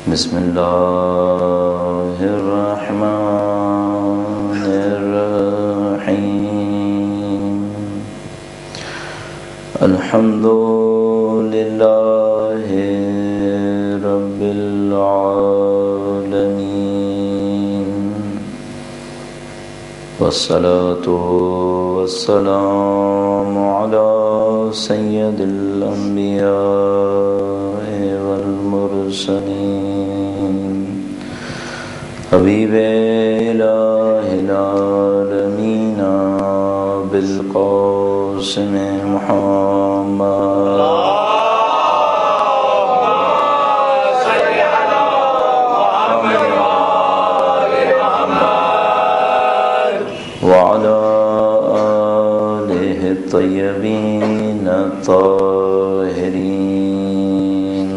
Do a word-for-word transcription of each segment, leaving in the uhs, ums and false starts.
بسم اللہ الرحمن الرحیم الحمد للہ رب العالمین والصلاة والسلام علی سید الانبیاء والمرسلین حبیب الہ العالمین بالقاسم محمد وعلى آله الطيبين الطاهرين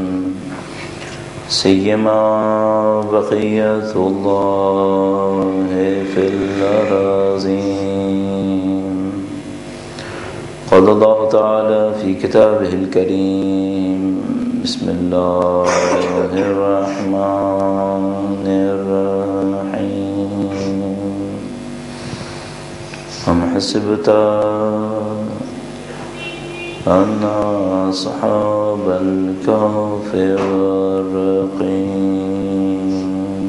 سيما بقية الله في الأراضين قال الله تعالى في كتابه الكريم بسم الله الرحمن الرحيم أم حسبت أن أصحاب الكهف والرقيم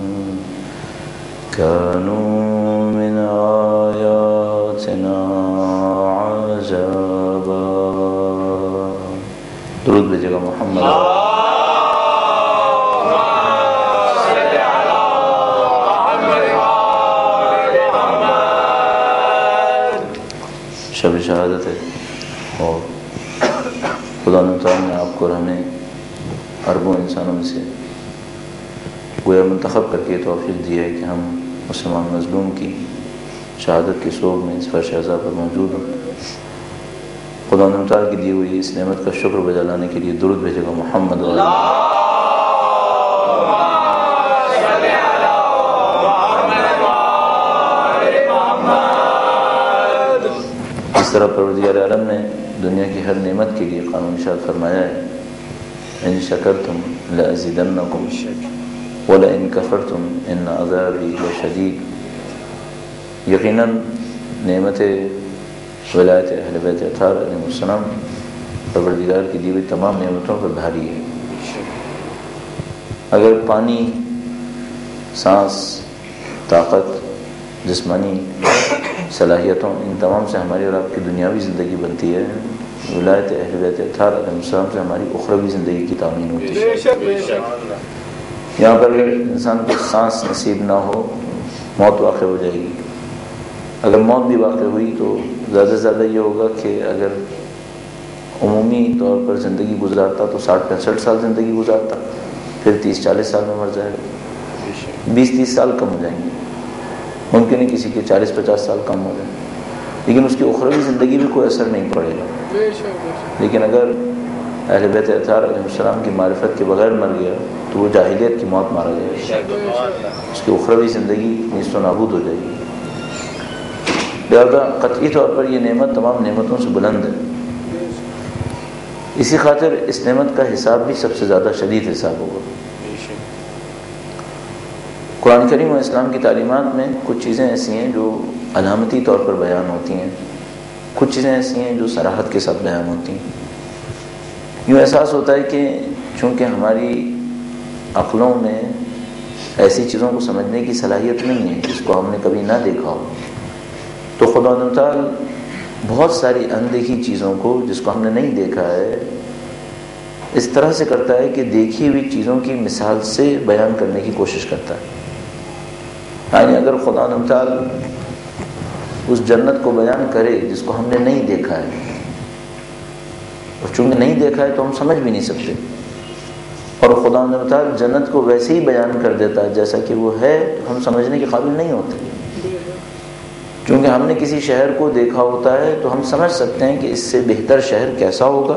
كانوا من آياتنا عجبا درود بھیجیے گا محمد شب شہادت ہے اور خدا تعالیٰ نے آپ کو اور ہمیں اربوں انسانوں میں سے گویا منتخب کر کے توفیق دی ہے کہ ہم مسلمان مظلوم کی شہادت کی صوب میں اس فرش عزا پر موجود ہوں. خدا تعالیٰ کی دی ہوئی اس نعمت کا شکر بجا لانے کے لیے درود بھیجے گا محمد و اس طرح پروردگار عالم نے دنیا کی ہر نعمت کے لیے قانون ارشاد فرمایا ہے ان شکرتم لازیدنکم ولئن کفرتم ان عذابی لشدید. یقیناً نعمت ولایت اہل بیت اطہار علیہ السلام پروردگار کی دی ہوئی تمام نعمتوں پر بھاری ہے. اگر پانی، سانس، طاقت، جسمانی صلاحیتوں، ان تمام سے ہماری اور آپ کی دنیاوی زندگی بنتی ہے، ولایت اہل بیت اطہار علیہ السلام سے ہماری اخروی زندگی کی تامین ہوتی ہے. یہاں پر اگر انسان کو سانس نصیب نہ ہو موت واقع ہو جائے گی. اگر موت بھی واقع ہوئی تو زیادہ سے زیادہ یہ ہوگا کہ اگر عمومی طور پر زندگی گزارتا تو ساٹھ پینسٹھ سال زندگی گزارتا، پھر تیس چالیس سال میں مر جائے گا. بیس تیس سال کم ہو جائیں گے، ممکن ہے کسی کے چالیس پچاس سال کم ہو جائیں، لیکن اس کی اخروی زندگی بھی کوئی اثر نہیں پڑے گا. لیکن اگر اہل بیت اطہار علیہ السلام کی معرفت کے بغیر مر گیا تو وہ جاہلیت کی موت مارا جائے گا، اس کی اخروی زندگی نیست و نابود ہو جائے گی. لہذا قطعی طور پر یہ نعمت تمام نعمتوں سے بلند ہے. اسی خاطر اس نعمت کا حساب بھی سب سے زیادہ شدید حساب ہوگا. قرآن کریم و اسلام کی تعلیمات میں کچھ چیزیں ایسی ہیں جو علامتی طور پر بیان ہوتی ہیں، کچھ چیزیں ایسی ہیں جو صراحت کے ساتھ بیان ہوتی ہیں. یوں احساس ہوتا ہے کہ چونکہ ہماری عقلوں میں ایسی چیزوں کو سمجھنے کی صلاحیت نہیں ہے جس کو ہم نے کبھی نہ دیکھا ہو، تو خدا تعالیٰ بہت ساری اندیکھی چیزوں کو جس کو ہم نے نہیں دیکھا ہے اس طرح سے کرتا ہے کہ دیکھی ہوئی چیزوں کی مثال سے بیان کرنے کی کوشش کرتا ہے. یعنی اگر خدا تعالیٰ اس جنت کو بیان کرے جس کو ہم نے نہیں دیکھا ہے، اور چونکہ نہیں دیکھا ہے تو ہم سمجھ بھی نہیں سکتے، اور خدا تعالیٰ جنت کو ویسے ہی بیان کر دیتا ہے جیسا کہ وہ ہے، تو ہم سمجھنے کے قابل نہیں ہوتے. چونکہ ہم نے کسی شہر کو دیکھا ہوتا ہے تو ہم سمجھ سکتے ہیں کہ اس سے بہتر شہر کیسا ہوگا،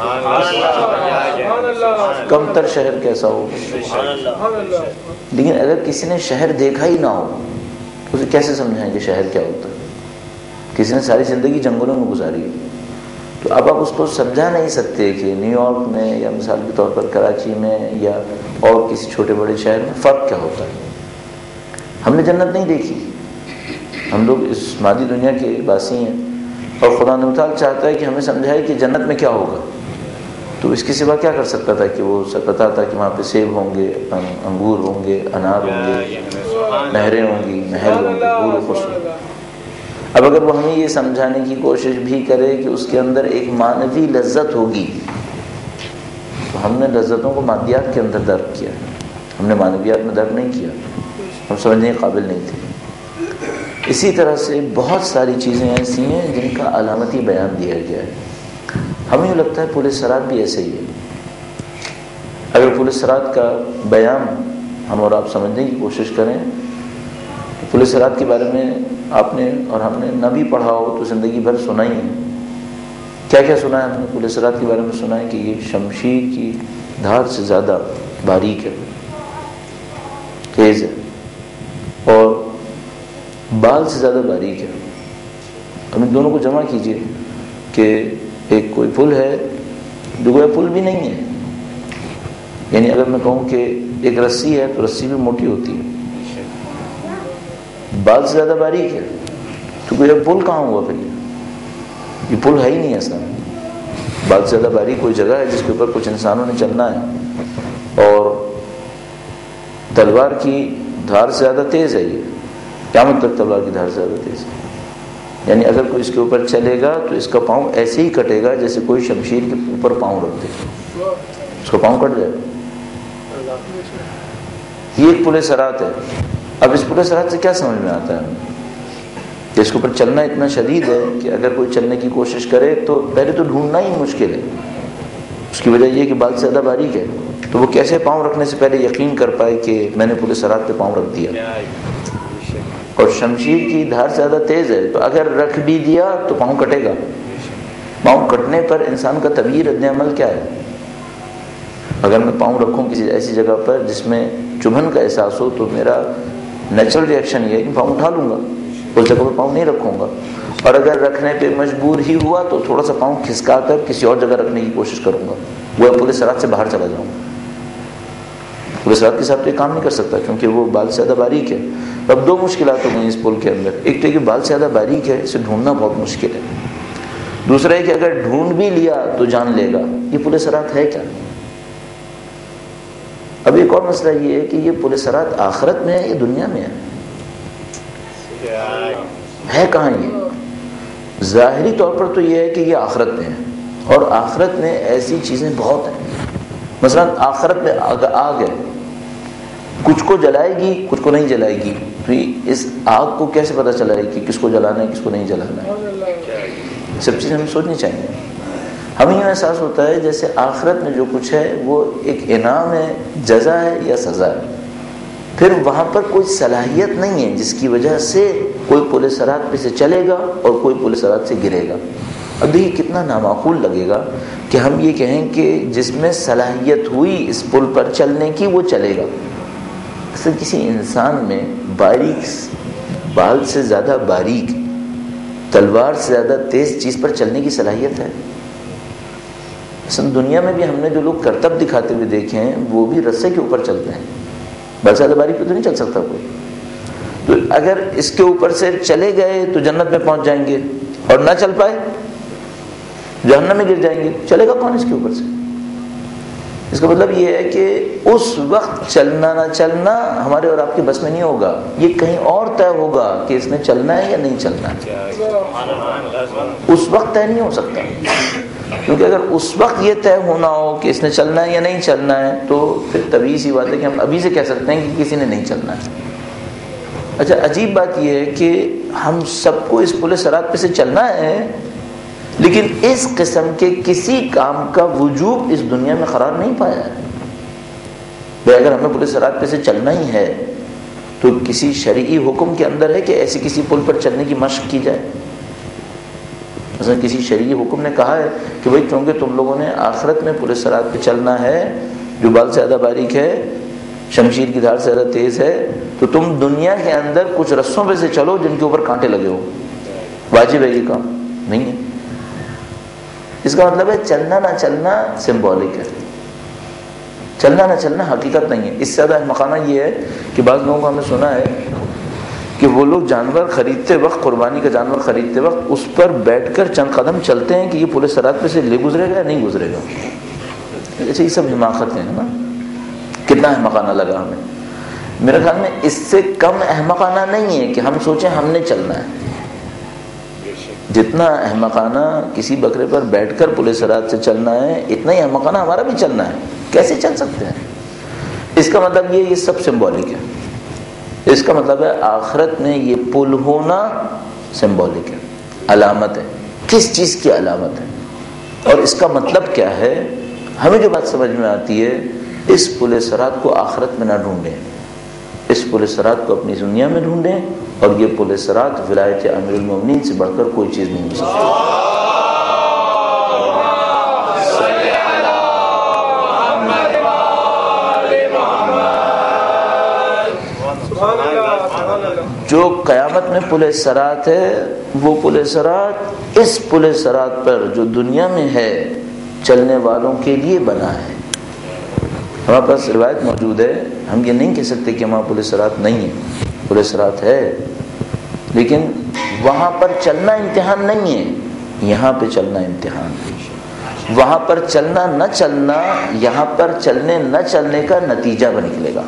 کم تر شہر کیسا ہوگا. لیکن اگر کسی نے شہر دیکھا ہی نہ ہو تو اسے کیسے سمجھائیں کہ شہر کیا ہوتا ہے؟ کسی نے ساری زندگی جنگلوں میں گزاری ہے تو تو اب آپ اس کو سمجھا نہیں سکتے کہ نیو یارک میں یا مثال کے طور پر کراچی میں یا اور کسی چھوٹے بڑے شہر میں فرق کیا ہوتا ہے. ہم نے جنت نہیں دیکھی، ہم لوگ اس مادی دنیا کے باسی ہیں، اور خدا تعالیٰ چاہتا ہے کہ ہمیں سمجھائے کہ جنت میں کیا ہوگا. تو اس کے سوا کیا کر سکتا تھا کہ وہ پتا تھا کہ وہاں پہ سیب ہوں گے، انگور ہوں گے، انار ہوں گے، نہریں ہوں گی، محل ہوں گے، حور و خسرو. اب اگر وہ ہمیں یہ سمجھانے کی کوشش بھی کرے کہ اس کے اندر ایک معنوی لذت ہوگی، تو ہم نے لذتوں کو مادیات کے اندر درک کیا، ہم نے معنویات میں درک نہیں کیا، ہم سمجھنے کے قابل نہیں تھے. اسی طرح سے بہت ساری چیزیں ایسی ہیں جن کا علامتی بیان دیا گیا ہے. ہمیں یوں لگتا ہے پل صراط بھی ایسے ہی ہے. اگر پل صراط کا بیان ہم اور آپ سمجھنے کی کوشش کریں تو پل صراط کے بارے میں آپ نے اور ہم نے نہ بھی پڑھا ہو تو زندگی بھر سنا ہی ہے. کیا کیا سنا ہے ہم نے پل صراط کے بارے میں؟ سنا ہے کہ یہ شمشیر کی دھار سے زیادہ باریک ہے، تیز ہے، اور بال سے زیادہ باریک ہے. اب ان دونوں کو جمع کیجئے کہ ایک کوئی پل ہے جو گویا پل بھی نہیں ہے. یعنی اگر میں کہوں کہ ایک رسی ہے تو رسی بھی موٹی ہوتی ہے، بال سے زیادہ باریک ہے، تو گویا پل کہاں ہوا پھر؟ یہ پل ہے ہی نہیں اصلا. بال سے زیادہ باریک کوئی جگہ ہے جس کے اوپر کچھ انسانوں نے چلنا ہے، اور تلوار کی دھار سے زیادہ تیز ہے. یہ قیامت تک تلوار کی دھار سے زیادہ تیز ہے. یعنی اگر کوئی اس کے اوپر چلے گا تو اس کا پاؤں ایسے ہی کٹے گا جیسے کوئی شمشیر کے اوپر پاؤں رکھ دے، اس کا پاؤں کٹ جائے گا. یہ ایک پل صراط ہے. اب اس پل صراط سے کیا سمجھ میں آتا ہے کہ اس کے اوپر چلنا اتنا شدید ہے کہ اگر کوئی چلنے کی کوشش کرے تو پہلے تو ڈھونڈنا ہی مشکل ہے. اس کی وجہ یہ کہ بال سے زیادہ باریک ہے، تو وہ کیسے پاؤں رکھنے سے پہلے یقین کر پائے کہ میں نے پل صراط پہ پاؤں رکھ دیا. اور شمشیر کی دھار سے زیادہ تیز ہے، تو اگر رکھ بھی دیا تو پاؤں کٹے گا. پاؤں کٹنے پر انسان کا طبیعی رد عمل کیا ہے؟ اگر میں پاؤں رکھوں کسی ایسی جگہ پر جس میں چبھن کا احساس ہو تو میرا نیچرل ریئیکشن یہ ہے کہ پاؤں اٹھا لوں گا، اس جگہ پر پاؤں نہیں رکھوں گا. اور اگر رکھنے پہ مجبور ہی ہوا تو تھوڑا سا پاؤں کھسکا کر کسی اور جگہ رکھنے کی کوشش کروں گا، وہ پل صراط سے باہر چلا جاؤں گا. پل صراط کے ساتھ تو یہ کام نہیں کر سکتا کیونکہ وہ بال سے زیادہ باریک ہے. اب دو مشکلات ہو گئی اس پل کے اندر. ایک تو کہ بال سے زیادہ باریک ہے، اسے ڈھونڈنا بہت مشکل ہے. دوسرا ہے کہ اگر ڈھونڈ بھی لیا تو جان لے گا یہ پل صراط ہے کیا. اب ایک اور مسئلہ یہ ہے کہ یہ پل صراط آخرت میں ہے یا دنیا میں ہے؟ ہے کہاں یہ؟ ظاہری طور پر تو یہ ہے کہ یہ آخرت میں ہے، اور آخرت میں ایسی چیزیں بہت ہیں. مثلا آخرت میں آگ ہے، کچھ کو جلائے گی کچھ کو نہیں جلائے گی. تو اس آگ کو کیسے پتہ چلائے کہ کس کو جلانا ہے کس کو نہیں جلانا ہے؟ سب چیزیں ہمیں سوچنی چاہیے. ہمیں یہ احساس ہوتا ہے جیسے آخرت میں جو کچھ ہے وہ ایک انعام ہے، جزا ہے یا سزا ہے. پھر وہاں پر کوئی صلاحیت نہیں ہے جس کی وجہ سے کوئی پل صراط پہ سے چلے گا اور کوئی پل صراط سے گرے گا. اب دیکھیے کتنا نامعقول لگے گا کہ ہم یہ کہیں کہ جس میں صلاحیت ہوئی اس پل پر چلنے کی وہ چلے گا. اصل کسی انسان میں باریک بال سے زیادہ باریک، تلوار سے زیادہ تیز چیز پر چلنے کی صلاحیت ہے. اصل دنیا میں بھی ہم نے جو لوگ کرتب دکھاتے ہوئے دیکھے ہیں وہ بھی رسے کے اوپر چلتے ہیں، بال سے زیادہ باریک پہ تو نہیں چل سکتا کوئی. تو اگر اس کے اوپر سے چلے گئے تو جنت میں پہنچ جائیں گے، اور نہ چل پائے جہنم میں گر جائیں گے. چلے گا کون اس کے اوپر سے؟ اس کا مطلب یہ ہے کہ اس وقت چلنا نہ چلنا ہمارے اور آپ کے بس میں نہیں ہوگا. یہ کہیں اور طے ہوگا کہ اس نے چلنا ہے یا نہیں چلنا ہے. اس وقت طے نہیں ہو سکتا، کیونکہ اگر اس وقت یہ طے ہونا ہو کہ اس نے چلنا ہے یا نہیں چلنا ہے تو پھر طبیعی سی بات ہے کہ ہم ابھی سے کہہ سکتے ہیں کہ کسی نے نہیں چلنا ہے. اچھا عجیب بات یہ ہے کہ ہم سب کو اس پل صراط پہ سے چلنا ہے، لیکن اس قسم کے کسی کام کا وجوب اس دنیا میں قرار نہیں پایا ہے. بھائی اگر ہمیں پل صراط پہ سے چلنا ہی ہے تو کسی شرعی حکم کے اندر ہے کہ ایسی کسی پل پر چلنے کی مشق کی جائے. مثلا کسی شرعی حکم نے کہا ہے کہ بھائی چونکہ تم لوگوں نے آخرت میں پل صراط پہ چلنا ہے جو بال سے زیادہ باریک ہے، شمشیر کی دھار سے زیادہ تیز ہے، تو تم دنیا کے اندر کچھ رسوں پہ سے چلو جن کے اوپر کانٹے لگے ہو. واجب ہے یہ کام نہیں ہے. اس کا مطلب ہے چلنا نہ چلنا سمبولک ہے، چلنا نہ چلنا حقیقت نہیں ہے۔ اس سے زیادہ احمقانہ یہ ہے کہ بعض لوگوں کو ہم نے سنا ہے کہ وہ لوگ جانور خریدتے وقت، قربانی کا جانور خریدتے وقت اس پر بیٹھ کر چند قدم چلتے ہیں کہ یہ پورے صراط پہ سے لے گزرے گا یا نہیں گزرے گا۔ اچھا یہ سب حماقت ہیں نا، کتنا احمقانہ لگا ہمیں۔ میرے خیال میں اس سے کم احمقانہ نہیں ہے کہ ہم سوچیں ہم نے چلنا ہے۔ جتنا احمقانہ کسی بکرے پر بیٹھ کر پورے صراط سے چلنا ہے، اتنا ہی احمقانہ ہمارا بھی چلنا ہے۔ کیسے چل سکتے ہیں؟ اس کا مطلب یہ یہ سب سمبولک ہے۔ اس کا مطلب ہے آخرت میں یہ پل ہونا سمبولک ہے، علامت ہے۔ کس چیز کی علامت ہے اور اس کا مطلب کیا ہے؟ ہمیں جو بات سمجھ میں آتی ہے، اس پل صراط کو آخرت میں نہ ڈھونڈیں، اس پل صراط کو اپنی دنیا میں ڈھونڈیں، اور یہ پل صراط ولایت امیر المومنین سے بڑھ کر کوئی چیز نہیں ہو سکتی۔ جو قیامت میں پل صراط ہے، وہ پل صراط اس پل صراط پر جو دنیا میں ہے چلنے والوں کے لیے بنا ہے۔ ہمارے پاس روایت موجود ہے، ہم یہ نہیں کہہ سکتے کہ وہاں پل صراط نہیں ہے، پل صراط ہے، لیکن وہاں پر چلنا امتحان نہیں ہے، یہاں پہ چلنا امتحان ہے۔ وہاں پر چلنا نہ چلنا یہاں پر چلنے نہ چلنے کا نتیجہ بن نکلے گا۔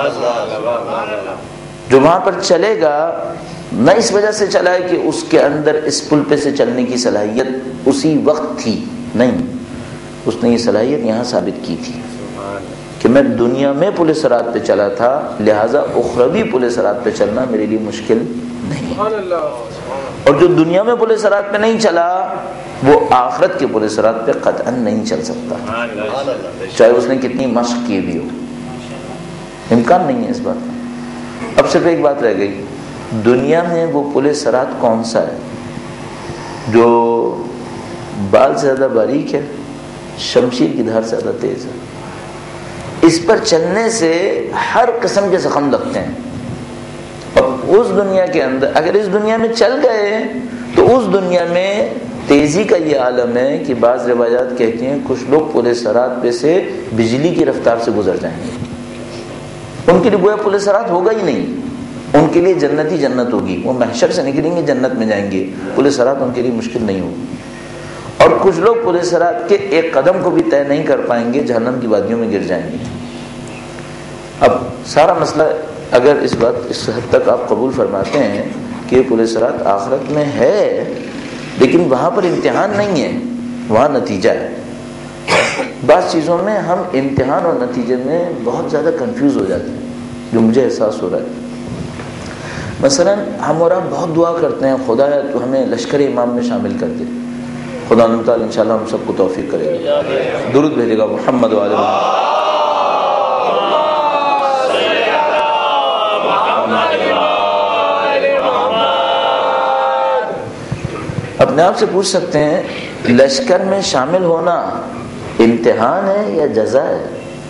جو وہاں پر چلے گا نہ اس وجہ سے چلا ہے کہ اس کے اندر اس پل پہ سے چلنے کی صلاحیت اسی وقت تھی، نہیں، اس نے یہ صلاحیت یہاں ثابت کی تھی کہ میں دنیا میں پل صراط پہ چلا تھا، لہٰذا اخروی پل صراط پہ چلنا میرے لیے مشکل نہیں۔ اور جو دنیا میں پل صراط پہ نہیں چلا وہ آخرت کے پل صراط پہ قطعاً نہیں چل سکتا، چاہے اس نے کتنی مشق کی بھی ہو، امکان نہیں ہے اس بات کا۔ اب صرف ایک بات رہ گئی، دنیا میں وہ پل صراط کون سا ہے جو بال سے زیادہ باریک ہے، شمشیر کی دھار سے زیادہ تیز ہے؟ اس پر چلنے سے ہر قسم کے زخم لگتے ہیں، اور اس دنیا کے اندر اگر اس دنیا میں چل گئے تو اس دنیا میں تیزی کا یہ عالم ہے کہ بعض روایات کہتی ہیں کچھ لوگ پل صراط پہ سے بجلی کی رفتار سے گزر جائیں گے، ان کے لیے گویا پل صراط ہوگا ہی نہیں، ان کے لیے جنت ہی جنت ہوگی، وہ محشر سے نکلیں گے جنت میں جائیں گے، پل صراط ان کے لیے مشکل نہیں ہوگی۔ اور کچھ لوگ پل صراط کے ایک قدم کو بھی طے نہیں کر پائیں گے، جہنم کی وادیوں میں گر جائیں گے۔ اب سارا مسئلہ اگر اس بات اس حد تک آپ قبول فرماتے ہیں کہ پل صراط آخرت میں ہے، لیکن وہاں پر امتحان نہیں ہے، وہاں نتیجہ ہے۔ بعض چیزوں میں ہم امتحان اور نتیجے میں بہت زیادہ کنفیوز ہو جاتے ہیں، جو مجھے احساس ہو رہا ہے۔ مثلا ہم اور آپ بہت دعا کرتے ہیں، خدا تو ہمیں لشکر امام میں شامل کر دے، خدا تعالیٰ انشاءاللہ ہم سب کو توفیق کرے گا۔ درود بھیجے گا محمد وعلی محمد۔ اپنے آپ سے پوچھ سکتے ہیں لشکر میں شامل ہونا امتحان ہے یا جزا ہے؟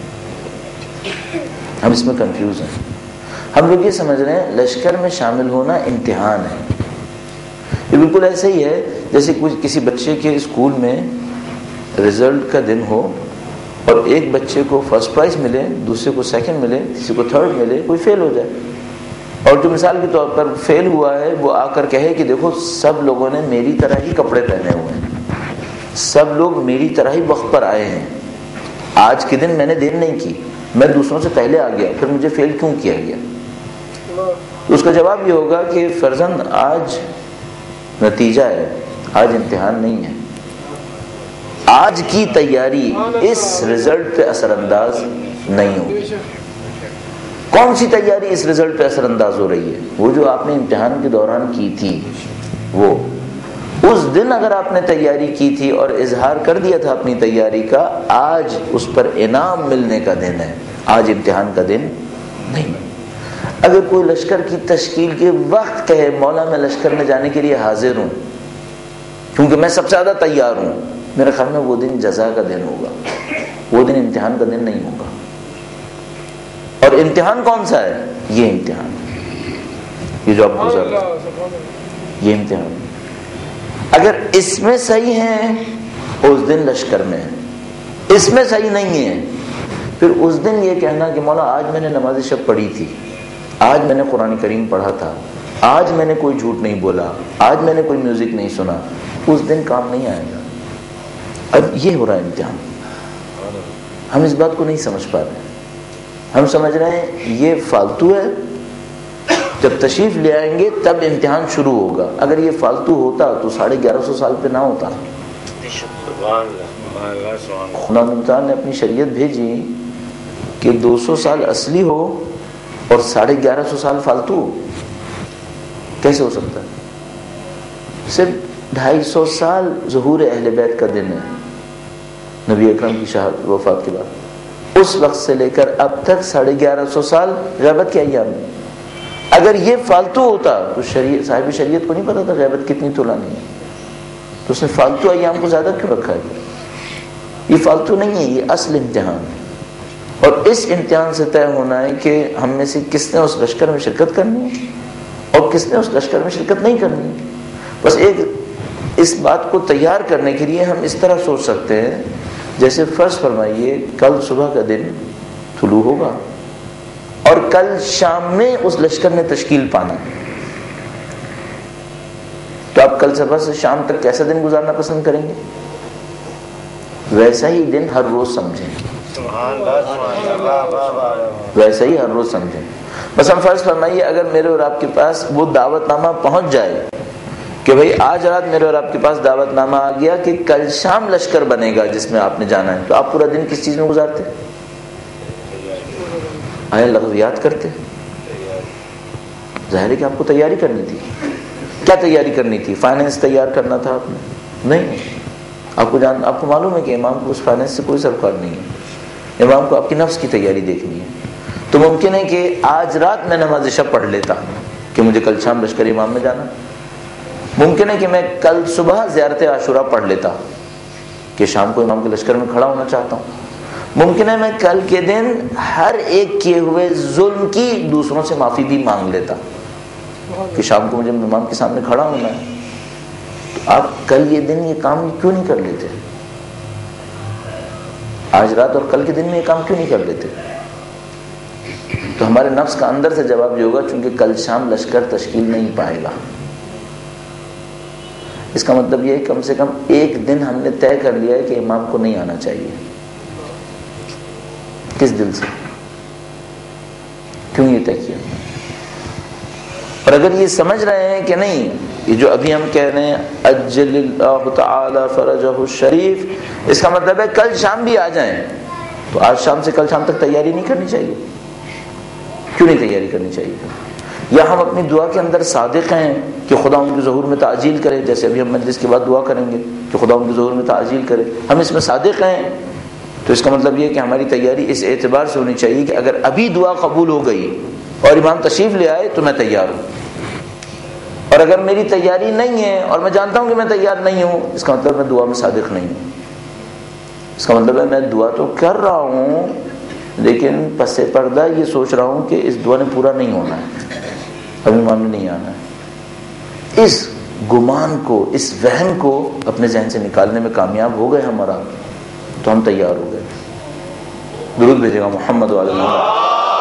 ہم اس میں کنفیوز ہیں۔ ہم لوگ یہ سمجھ رہے ہیں لشکر میں شامل ہونا امتحان ہے۔ یہ بالکل ایسے ہی ہے جیسے کسی بچے کے اسکول میں رزلٹ کا دن ہو اور ایک بچے کو فرسٹ پرائز ملے، دوسرے کو سیکنڈ ملے، کسی کو تھرڈ ملے، کوئی فیل ہو جائے، اور جو مثال کے طور پر فیل ہوا ہے وہ آ کر کہے کہ دیکھو سب لوگوں نے میری طرح ہی کپڑے پہنے ہوئے ہیں، سب لوگ میری طرح ہی وقت پر آئے ہیں، آج کے دن میں نے دیر نہیں کی، میں دوسروں سے پہلے آ گیا، پھر مجھے فیل کیوں کیا گیا؟ تو اس کا جواب یہ ہوگا کہ فرزند آج نتیجہ ہے، آج امتحان نہیں ہے، آج کی تیاری اس رزلٹ پہ اثر انداز نہیں ہوگی۔ کون سی تیاری اس رزلٹ پہ اثر انداز ہو رہی ہے؟ وہ جو آپ نے امتحان کے دوران کی تھی، وہ اس دن اگر آپ نے تیاری کی تھی اور اظہار کر دیا تھا اپنی تیاری کا، آج اس پر انعام ملنے کا دن ہے، آج امتحان کا دن نہیں۔ اگر کوئی لشکر کی تشکیل کے وقت کہے مولا میں لشکر میں جانے کے لیے حاضر ہوں کیونکہ میں سب سے زیادہ تیار ہوں، میرے خیال میں وہ دن جزا کا دن ہوگا، وہ دن امتحان کا دن نہیں ہوگا۔ اور امتحان کون سا ہے؟ یہ امتحان، یہ جو آپ گزر رہے ہیں، یہ امتحان۔ اگر اس میں صحیح ہیں اس دن لشکر میں ہے، اس میں صحیح نہیں ہے، پھر اس دن یہ کہنا کہ مولا آج میں نے نماز شب پڑھی تھی، آج میں نے قرآن کریم پڑھا تھا، آج میں نے کوئی جھوٹ نہیں بولا، آج میں نے کوئی میوزک نہیں سنا، اس دن کام نہیں آئے گا۔ اب یہ ہو رہا ہے امتحان، ہم اس بات کو نہیں سمجھ پا رہے ہیں، ہم سمجھ رہے ہیں یہ فالتو ہے، جب تشریف لے آئیں گے تب امتحان شروع ہوگا۔ اگر یہ فالتو ہوتا تو ساڑھے گیارہ سو سال پہ نہ ہوتا۔ خدا تعالیٰ نے اپنی شریعت بھیجی کہ دو سو سال اصلی ہو اور ساڑھے گیارہ سو سال فالتو ہو، کیسے ہو سکتا ہے؟ صرف ڈھائی سو سال ظہور اہل بیت کا دن ہے، نبی اکرم کی شہادت وفات کے بعد، اس وقت سے لے کر اب تک ساڑھے گیارہ سو سال غیبت کے ایام میں۔ اگر یہ فالتو ہوتا تو شریعت صاحب شریعت کو نہیں پتا تھا غیبت کتنی طولانی ہے، تو اس نے فالتو ایام کو زیادہ کیوں رکھا ہے؟ یہ فالتو نہیں ہے، یہ اصل امتحان ہے، اور اس امتحان سے طے ہونا ہے کہ ہم میں سے کس نے اس لشکر میں شرکت کرنی ہے اور کس نے اس لشکر میں شرکت نہیں کرنی ہے۔ بس ایک اس بات کو تیار کرنے کے لیے ہم اس طرح سوچ سکتے ہیں، جیسے فرض فرمائیے کل صبح کا دن طلوع ہوگا اور کل شام میں اس لشکر نے تشکیل پانا، تو آپ کل صبح سے شام تک کیسا دن گزارنا پسند کریں گے؟ ویسا ہی دن ہر روز سمجھیں، ویسا ہی ہر روز سمجھیں۔ بس ہم فرض فرمائیے اگر میرے اور آپ کے پاس وہ دعوت نامہ پہنچ جائے کہ بھئی آج رات میرے اور آپ کے پاس دعوت نامہ آ گیا کہ کل شام لشکر بنے گا جس میں آپ نے جانا ہے، تو آپ پورا دن کس چیز میں گزارتے؟ آیا لغویات کرتے؟ ظاہر ہے کہ آپ کو تیاری کرنی تھی۔ کیا تیاری کرنی تھی؟ فائنینس تیار کرنا تھا آپ نے؟ نہیں، آپ کو جان آپ کو معلوم ہے کہ امام کو اس فائنینس سے کوئی سروکار نہیں ہے، امام کو آپ کی نفس کی تیاری دیکھنی ہے۔ تو ممکن ہے کہ آج رات میں نماز شب پڑھ لیتا کہ مجھے کل شام لشکر امام میں جانا، ممکن ہے کہ میں کل صبح زیارت عاشورہ پڑھ لیتا کہ شام کو امام کے لشکر میں کھڑا ہونا چاہتا ہوں، ممکن ہے میں کل کے دن ہر ایک کیے ہوئے ظلم کی دوسروں سے معافی بھی مانگ لیتا کہ شام کو مجھے امام کے سامنے کھڑا ہونا ہے۔ تو آپ کل یہ دن یہ کام کیوں نہیں کر لیتے؟ آج رات اور کل کے دن میں یہ کام کیوں نہیں کر لیتے؟ تو ہمارے نفس کا اندر سے جواب یہ ہوگا چونکہ کل شام لشکر تشکیل نہیں پائے گا۔ اس کا مطلب یہ ہے کم سے کم ایک دن ہم نے طے کر لیا ہے کہ امام کو نہیں آنا چاہیے۔ کس دل سے؟ کیوں یہ طے کیا؟ اور اگر یہ سمجھ رہے ہیں کہ نہیں، یہ جو ابھی ہم کہہ رہے ہیں اجل اللہ تعالی فرجہ الشریف، اس کا مطلب ہے کل شام بھی آ جائیں، تو آج شام سے کل شام تک تیاری نہیں کرنی چاہیے؟ کیوں نہیں تیاری کرنی چاہیے؟ یا ہم اپنی دعا کے اندر صادق ہیں کہ خدا ان کے ظہور میں تعجیل کرے، جیسے ابھی ہم مجلس کے بعد دعا کریں گے کہ خدا ان کے ظہور میں تعجیل کرے، ہم اس میں صادق ہیں، تو اس کا مطلب یہ کہ ہماری تیاری اس اعتبار سے ہونی چاہیے کہ اگر ابھی دعا قبول ہو گئی اور امام تشریف لے آئے تو میں تیار ہوں، اور اگر میری تیاری نہیں ہے اور میں جانتا ہوں کہ میں تیار نہیں ہوں، اس کا مطلب میں دعا میں صادق نہیں ہوں، اس کا مطلب ہے میں دعا تو کر رہا ہوں لیکن پس پردہ یہ سوچ رہا ہوں کہ اس دعا نے پورا نہیں ہونا ہے، ابھی امام نے نہیں آنا ہے۔ اس گمان کو، اس وہم کو اپنے ذہن سے نکالنے میں کامیاب ہو گئے ہمارا، تو ہم تیار ہو گئے۔ درود بھیجے گا محمد وعلی محمد۔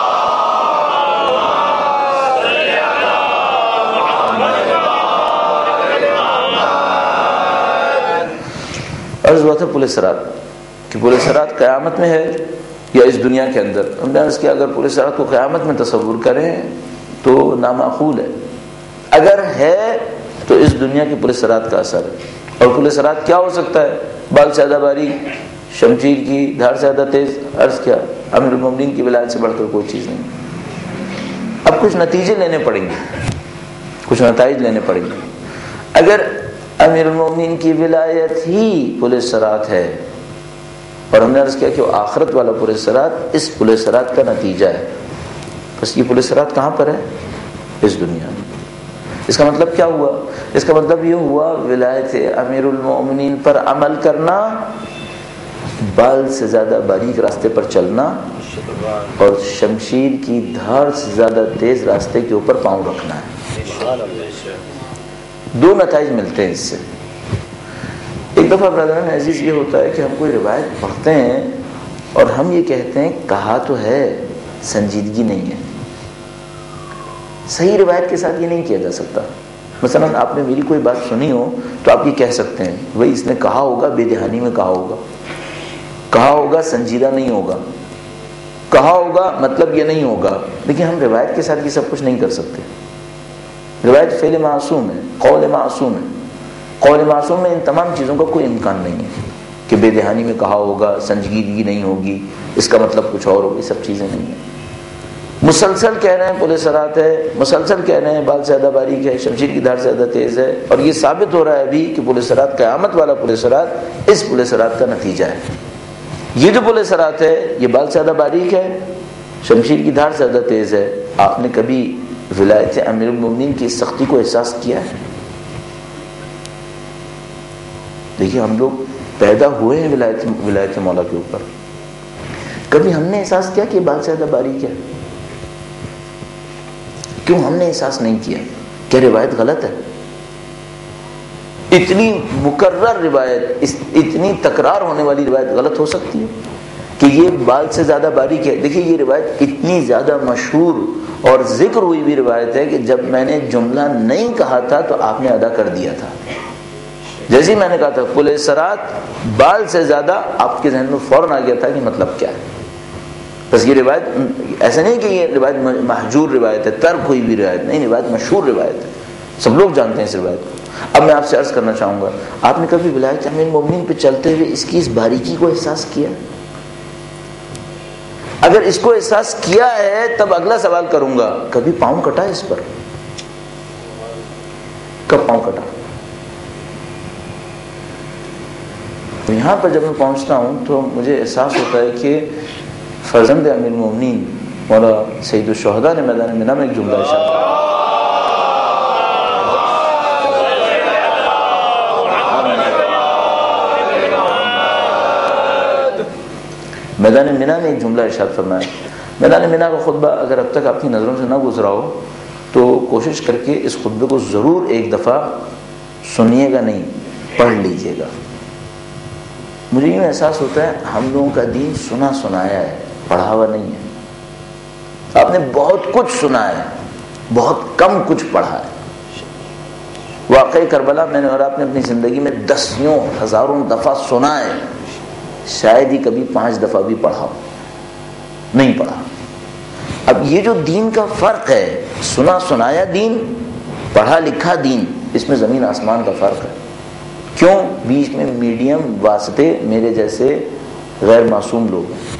عرض ہوا تھا پل صراط کہ پل صراط قیامت میں ہے یا اس دنیا کے اندر؟ ہم نے عرض کیا اگر پل صراط کو قیامت میں تصور کریں تو نامعقول ہے، اگر ہے تو اس دنیا کے پل صراط کا اثر ہے۔ اور پل صراط کیا ہو سکتا ہے؟ بال سے زیادہ باریک، شمشیر کی دھار سے زیادہ تیز۔ عرض کیا امیر المومنین کی ولایت سے بڑھ کر کوئی چیز نہیں۔ اب کچھ نتیجے لینے پڑیں گے، کچھ نتائج لینے پڑیں گے۔ اگر امیر المومنین کی ولایت ہی پل صراط ہے، اور ہم نے عرض کیا کہ وہ آخرت والا پل صراط اس پل صراط کا نتیجہ ہے، بس یہ پل صراط کہاں پر ہے؟ اس دنیا میں۔ اس کا مطلب کیا ہوا؟ اس کا مطلب یہ ہوا ولایت امیر المومنین پر عمل کرنا، بال سے زیادہ باریک راستے پر چلنا، اور شمشیر کی دھار سے زیادہ تیز راستے کے اوپر پاؤں رکھنا ہے۔ دو نتائج ملتے ہیں اس سے۔ ایک ایک دفعہ برادران عزیز یہ ہوتا ہے کہ ہم کوئی روایت پڑھتے ہیں اور ہم یہ کہتے ہیں کہا تو ہے، سنجیدگی نہیں ہے. صحیح روایت کے ساتھ یہ نہیں کیا جا سکتا. مثلا آپ نے میری کوئی بات سنی ہو تو آپ یہ کہہ سکتے ہیں بھائی اس نے کہا ہوگا بے دہانی میں کہا ہوگا، کہا ہوگا سنجیدہ نہیں ہوگا، کہا ہوگا مطلب یہ نہیں ہوگا. لیکن ہم روایت کے ساتھ یہ سب کچھ نہیں کر سکتے. روایت فعل معصوم ہے، قول معصوم ہے. قول معصوم میں ان تمام چیزوں کا کوئی امکان نہیں ہے کہ بے دہانی میں کہا ہوگا، سنجیدگی نہیں ہوگی، اس کا مطلب کچھ اور ہوگا. یہ سب چیزیں نہیں ہیں. مسلسل کہہ رہے ہیں پل صراط ہے، مسلسل کہہ رہے ہیں بال سے زیادہ باریک ہے، شمشیر کی دھار سے زیادہ تیز ہے، اور یہ ثابت ہو رہا ہے ابھی کہ پل صراط قیامت والا پل صراط اس پل صراط کا نتیجہ ہے. یہ جو پل صراط ہے یہ بال سے زیادہ باریک ہے، شمشیر کی دھار سے زیادہ تیز ہے. آپ نے کبھی ولایت امیر المومنین کی سختی کو احساس کیا ہے؟ دیکھیے ہم لوگ پیدا ہوئے ہیں ولایت ولایت مولا کے اوپر. کبھی ہم نے احساس کیا کہ بال سے زیادہ باریک ہے؟ کیوں ہم نے احساس نہیں کیا؟ کیا روایت غلط ہے؟ اتنی مکرر روایت، اتنی تکرار ہونے والی روایت غلط ہو سکتی ہے کہ یہ بال سے زیادہ باریک ہے؟ دیکھیے یہ روایت اتنی زیادہ مشہور اور ذکر ہوئی بھی روایت ہے کہ جب میں نے جملہ نہیں کہا تھا تو آپ نے ادا کر دیا تھا. جیسے ہی میں نے کہا تھا پل صراط بال سے زیادہ، آپ کے ذہن میں فوراً آ گیا تھا کہ مطلب کیا ہے. بس یہ روایت ایسا نہیں کہ یہ روایت محجور روایت ہے، ترک ہوئی بھی روایت نہیں، روایت مشہور روایت ہے، سب لوگ جانتے ہیں اس روایت کو. اب میں آپ سے عرض کرنا چاہوں گا، آپ نے کبھی ولایت امیر المومنین پہ چلتے ہوئے اس کی اس باریکی کو احساس کیا؟ اگر اس کو احساس کیا ہے تب اگلا سوال کروں گا، کبھی پاؤں کٹا اس پر؟ کب پاؤں کٹا؟ یہاں پر جب میں پہنچتا ہوں تو مجھے احساس ہوتا ہے کہ فرزند امیر المومنین مولا سید الشہداء نے میدان منی میں ایک جملہ ارشاد کیا. میدان منی میں ایک جملہ ارشاد فرمایا. میدان منی کا خطبہ اگر اب تک آپ کی نظروں سے نہ گزرا ہو تو کوشش کر کے اس خطبے کو ضرور ایک دفعہ سنیے گا، نہیں پڑھ لیجئے گا. مجھے یوں احساس ہوتا ہے ہم لوگوں کا دین سنا سنایا ہے، پڑھا ہوا نہیں ہے. آپ نے بہت کچھ سنا ہے، بہت کم کچھ پڑھا ہے. واقعی کربلا میں نے اور آپ نے اپنی زندگی میں دسیوں ہزاروں دفعہ سنا ہے، شاید ہی کبھی پانچ دفعہ بھی پڑھا ہو. نہیں پڑھا. اب یہ جو دین کا فرق ہے، سنا سنایا دین، پڑھا لکھا دین، اس میں زمین آسمان کا فرق ہے. کیوں؟ بیچ میں میڈیم واسطے میرے جیسے غیر معصوم لوگ ہیں.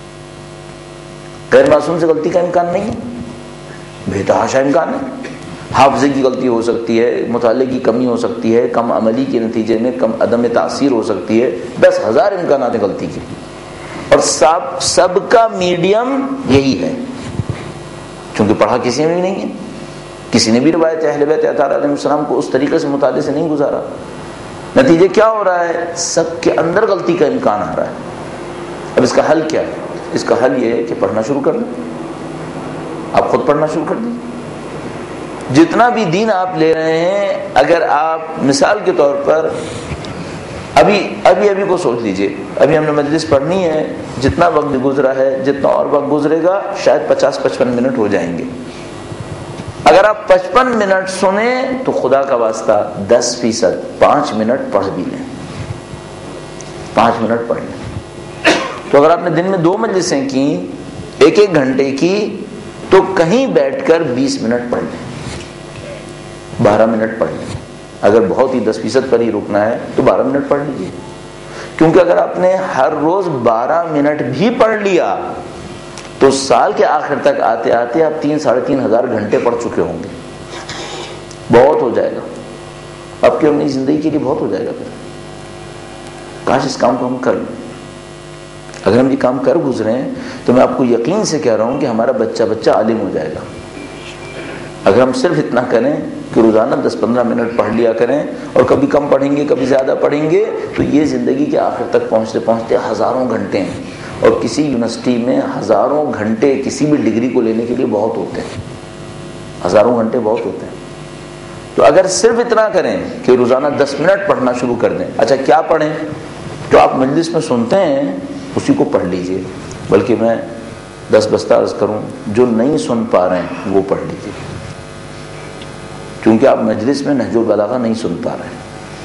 غیر معصوم سے غلطی کا امکان نہیں ہے، بے تحاشا امکان ہے. حافظے کی غلطی ہو سکتی ہے، مطالعے کی کمی ہو سکتی ہے، کم عملی کے نتیجے میں کم عدم تاثیر ہو سکتی ہے، دس ہزار امکانات ہیں غلطی کے، اور سب سب کا میڈیم یہی ہے. چونکہ پڑھا کسی نے بھی نہیں ہے، کسی نے بھی روایت اہل بیت اطہار علیہ السلام کو اس طریقے سے مطالعے سے نہیں گزارا. نتیجے کیا ہو رہا ہے؟ سب کے اندر غلطی کا امکان آ رہا ہے. اب اس کا حل کیا ہے؟ اس کا حل یہ ہے کہ پڑھنا شروع کر لیں. آپ خود پڑھنا شروع کر دیں. جتنا بھی دین آپ لے رہے ہیں، اگر آپ مثال کے طور پر ابھی ابھی ابھی کو سوچ لیجئے، ابھی ہم نے مجلس پڑھنی ہے، جتنا وقت گزرا ہے، جتنا اور وقت گزرے گا، شاید پچاس پچپن منٹ ہو جائیں گے. اگر آپ پچپن منٹ سنیں تو خدا کا واسطہ دس فیصد پانچ منٹ پڑھ بھی لیں. پانچ منٹ پڑھ لیں. تو اگر آپ نے دن میں دو مجلسیں کی، ایک ایک گھنٹے کی، تو کہیں بیٹھ کر بیس منٹ پڑھ لیں، بارہ منٹ پڑھ لیں. اگر بہت ہی دس فیصد پر ہی رکنا ہے تو بارہ منٹ پڑھ لیجیے. کیونکہ اگر آپ نے ہر روز بارہ منٹ بھی پڑھ لیا تو سال کے آخر تک آتے آتے آپ تین ساڑھے تین ہزار گھنٹے پڑھ چکے ہوں گے. بہت ہو جائے گا آپ کی اپنی زندگی کے لیے، بہت ہو جائے گا. پھر کاش اس کام کو ہم کر لیں. اگر ہم یہ کام کر گزرے ہیں تو میں آپ کو یقین سے کہہ رہا ہوں کہ ہمارا بچہ بچہ عالم ہو جائے گا. اگر ہم صرف اتنا کریں کہ روزانہ دس پندرہ منٹ پڑھ لیا کریں، اور کبھی کم پڑھیں گے کبھی زیادہ پڑھیں گے، تو یہ زندگی کے آخر تک پہنچتے پہنچتے ہزاروں گھنٹے ہیں. اور کسی یونیورسٹی میں ہزاروں گھنٹے کسی بھی ڈگری کو لینے کے لیے بہت ہوتے ہیں. ہزاروں گھنٹے بہت ہوتے ہیں. تو اگر صرف اتنا کریں کہ روزانہ دس منٹ پڑھنا شروع کر دیں، اچھا کیا پڑھیں؟ جو آپ مجلس میں سنتے ہیں اسی کو پڑھ لیجئے، بلکہ میں دس بستہ عرض کروں جو نہیں سن پا رہے ہیں وہ پڑھ لیجئے، کیونکہ آپ مجلس میں نہج البلاغہ نہیں سن پا رہے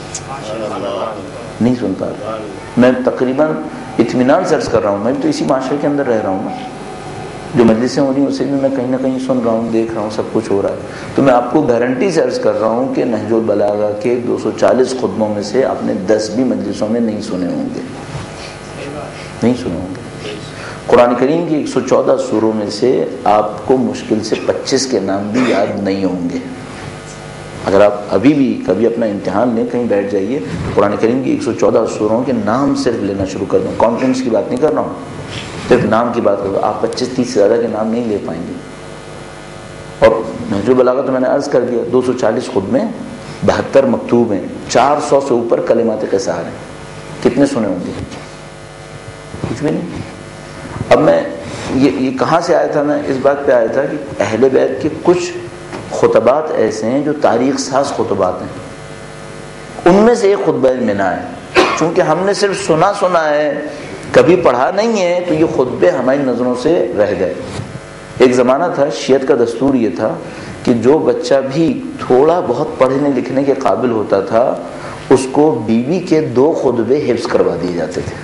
نہیں سن پا رہے میں تقریباً اطمینان سے عرض کر رہا ہوں، میں بھی تو اسی معاشرے کے اندر رہ رہا ہوں نا، جو مجلسیں ہو رہی ہیں اسے بھی میں کہیں نہ کہیں سن رہا ہوں، دیکھ رہا ہوں، سب کچھ ہو رہا ہے، تو میں آپ کو گارنٹی سے عرض کر رہا ہوں کہ نہج البلاغہ کے دو سو چالیس خطبوں میں سے آپ نے دس بھی مجلسوں میں نہیں سنے ہوں گے نہیں سنے ہوں گے قرآن کریم کی ایک سو چودہ سوروں میں سے آپ کو مشکل سے پچیس کے نام بھی یاد نہیں ہوں گے۔ اگر آپ ابھی بھی کبھی اپنا امتحان لیں، کہیں بیٹھ جائیے، قرآن کریم کی ایک سو چودہ سوروں کے نام صرف لینا شروع کر دیں، کانفیڈنس کی بات نہیں کر رہا ہوں، صرف نام کی بات کر رہا ہوں، آپ پچیس تیس سے زیادہ کے نام نہیں لے پائیں گے۔ اور نہج البلاغہ تو میں نے عرض کر دیا دو سو چالیس خطبے، بہتر مکتوب ہیں، چار سو سے اوپر کلمات قصار ہیں، کتنے سنے ہوں گے؟ کچھ بھی نہیں۔ اب میں یہ یہ کہاں سے آیا تھا؟ میں اس بات پہ آیا تھا کہ اہل بیت کے کچھ خطبات ایسے ہیں جو تاریخ ساز خطبات ہیں، ان میں سے ایک خطبہ منا ہے، چونکہ ہم نے صرف سنا سنا ہے، کبھی پڑھا نہیں ہے، تو یہ خطبے ہماری نظروں سے رہ گئے۔ ایک زمانہ تھا شیعت کا دستور یہ تھا کہ جو بچہ بھی تھوڑا بہت پڑھنے لکھنے کے قابل ہوتا تھا اس کو بیوی کے دو خطبے حفظ کروا دیے جاتے تھے۔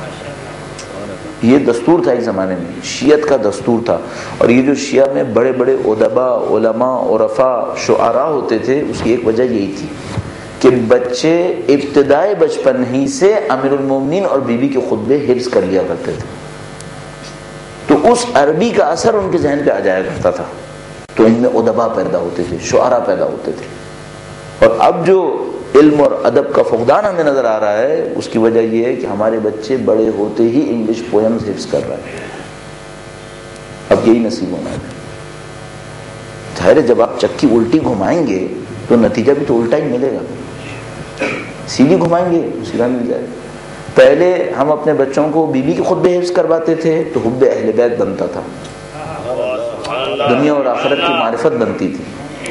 یہ دستور تھا ایک زمانے میں، شیعت کا دستور تھا، اور یہ جو شیعہ میں بڑے بڑے ادبا، علماء، عرفاء، شعراء ہوتے تھے، اس کی ایک وجہ یہی تھی کہ بچے ابتدائے بچپن ہی سے امیر المومنین اور بیوی کے خطبے حفظ کر لیا کرتے تھے، تو اس عربی کا اثر ان کے ذہن پہ آ جایا کرتا تھا، تو ان میں ادبا پیدا ہوتے تھے، شعراء پیدا ہوتے تھے۔ اور اب جو علم اور ادب کا فقدان ہمیں نظر آ رہا ہے، اس کی وجہ یہ ہے کہ ہمارے بچے بڑے ہوتے ہی انگلش پوئمز حفظ کر رہے ہیں۔ اب یہی نصیب ہونا ہے۔ ظاہر ہے جب آپ چکی الٹی گھمائیں گے تو نتیجہ بھی تو الٹا ہی ملے گا، سیدھی گھمائیں گے سیدھا مل جائے گا۔ پہلے ہم اپنے بچوں کو بیوی کے خطبے حفظ کرواتے تھے تو حب اہل بیت بنتا تھا، دنیا اور آخرت کی معرفت بنتی تھی۔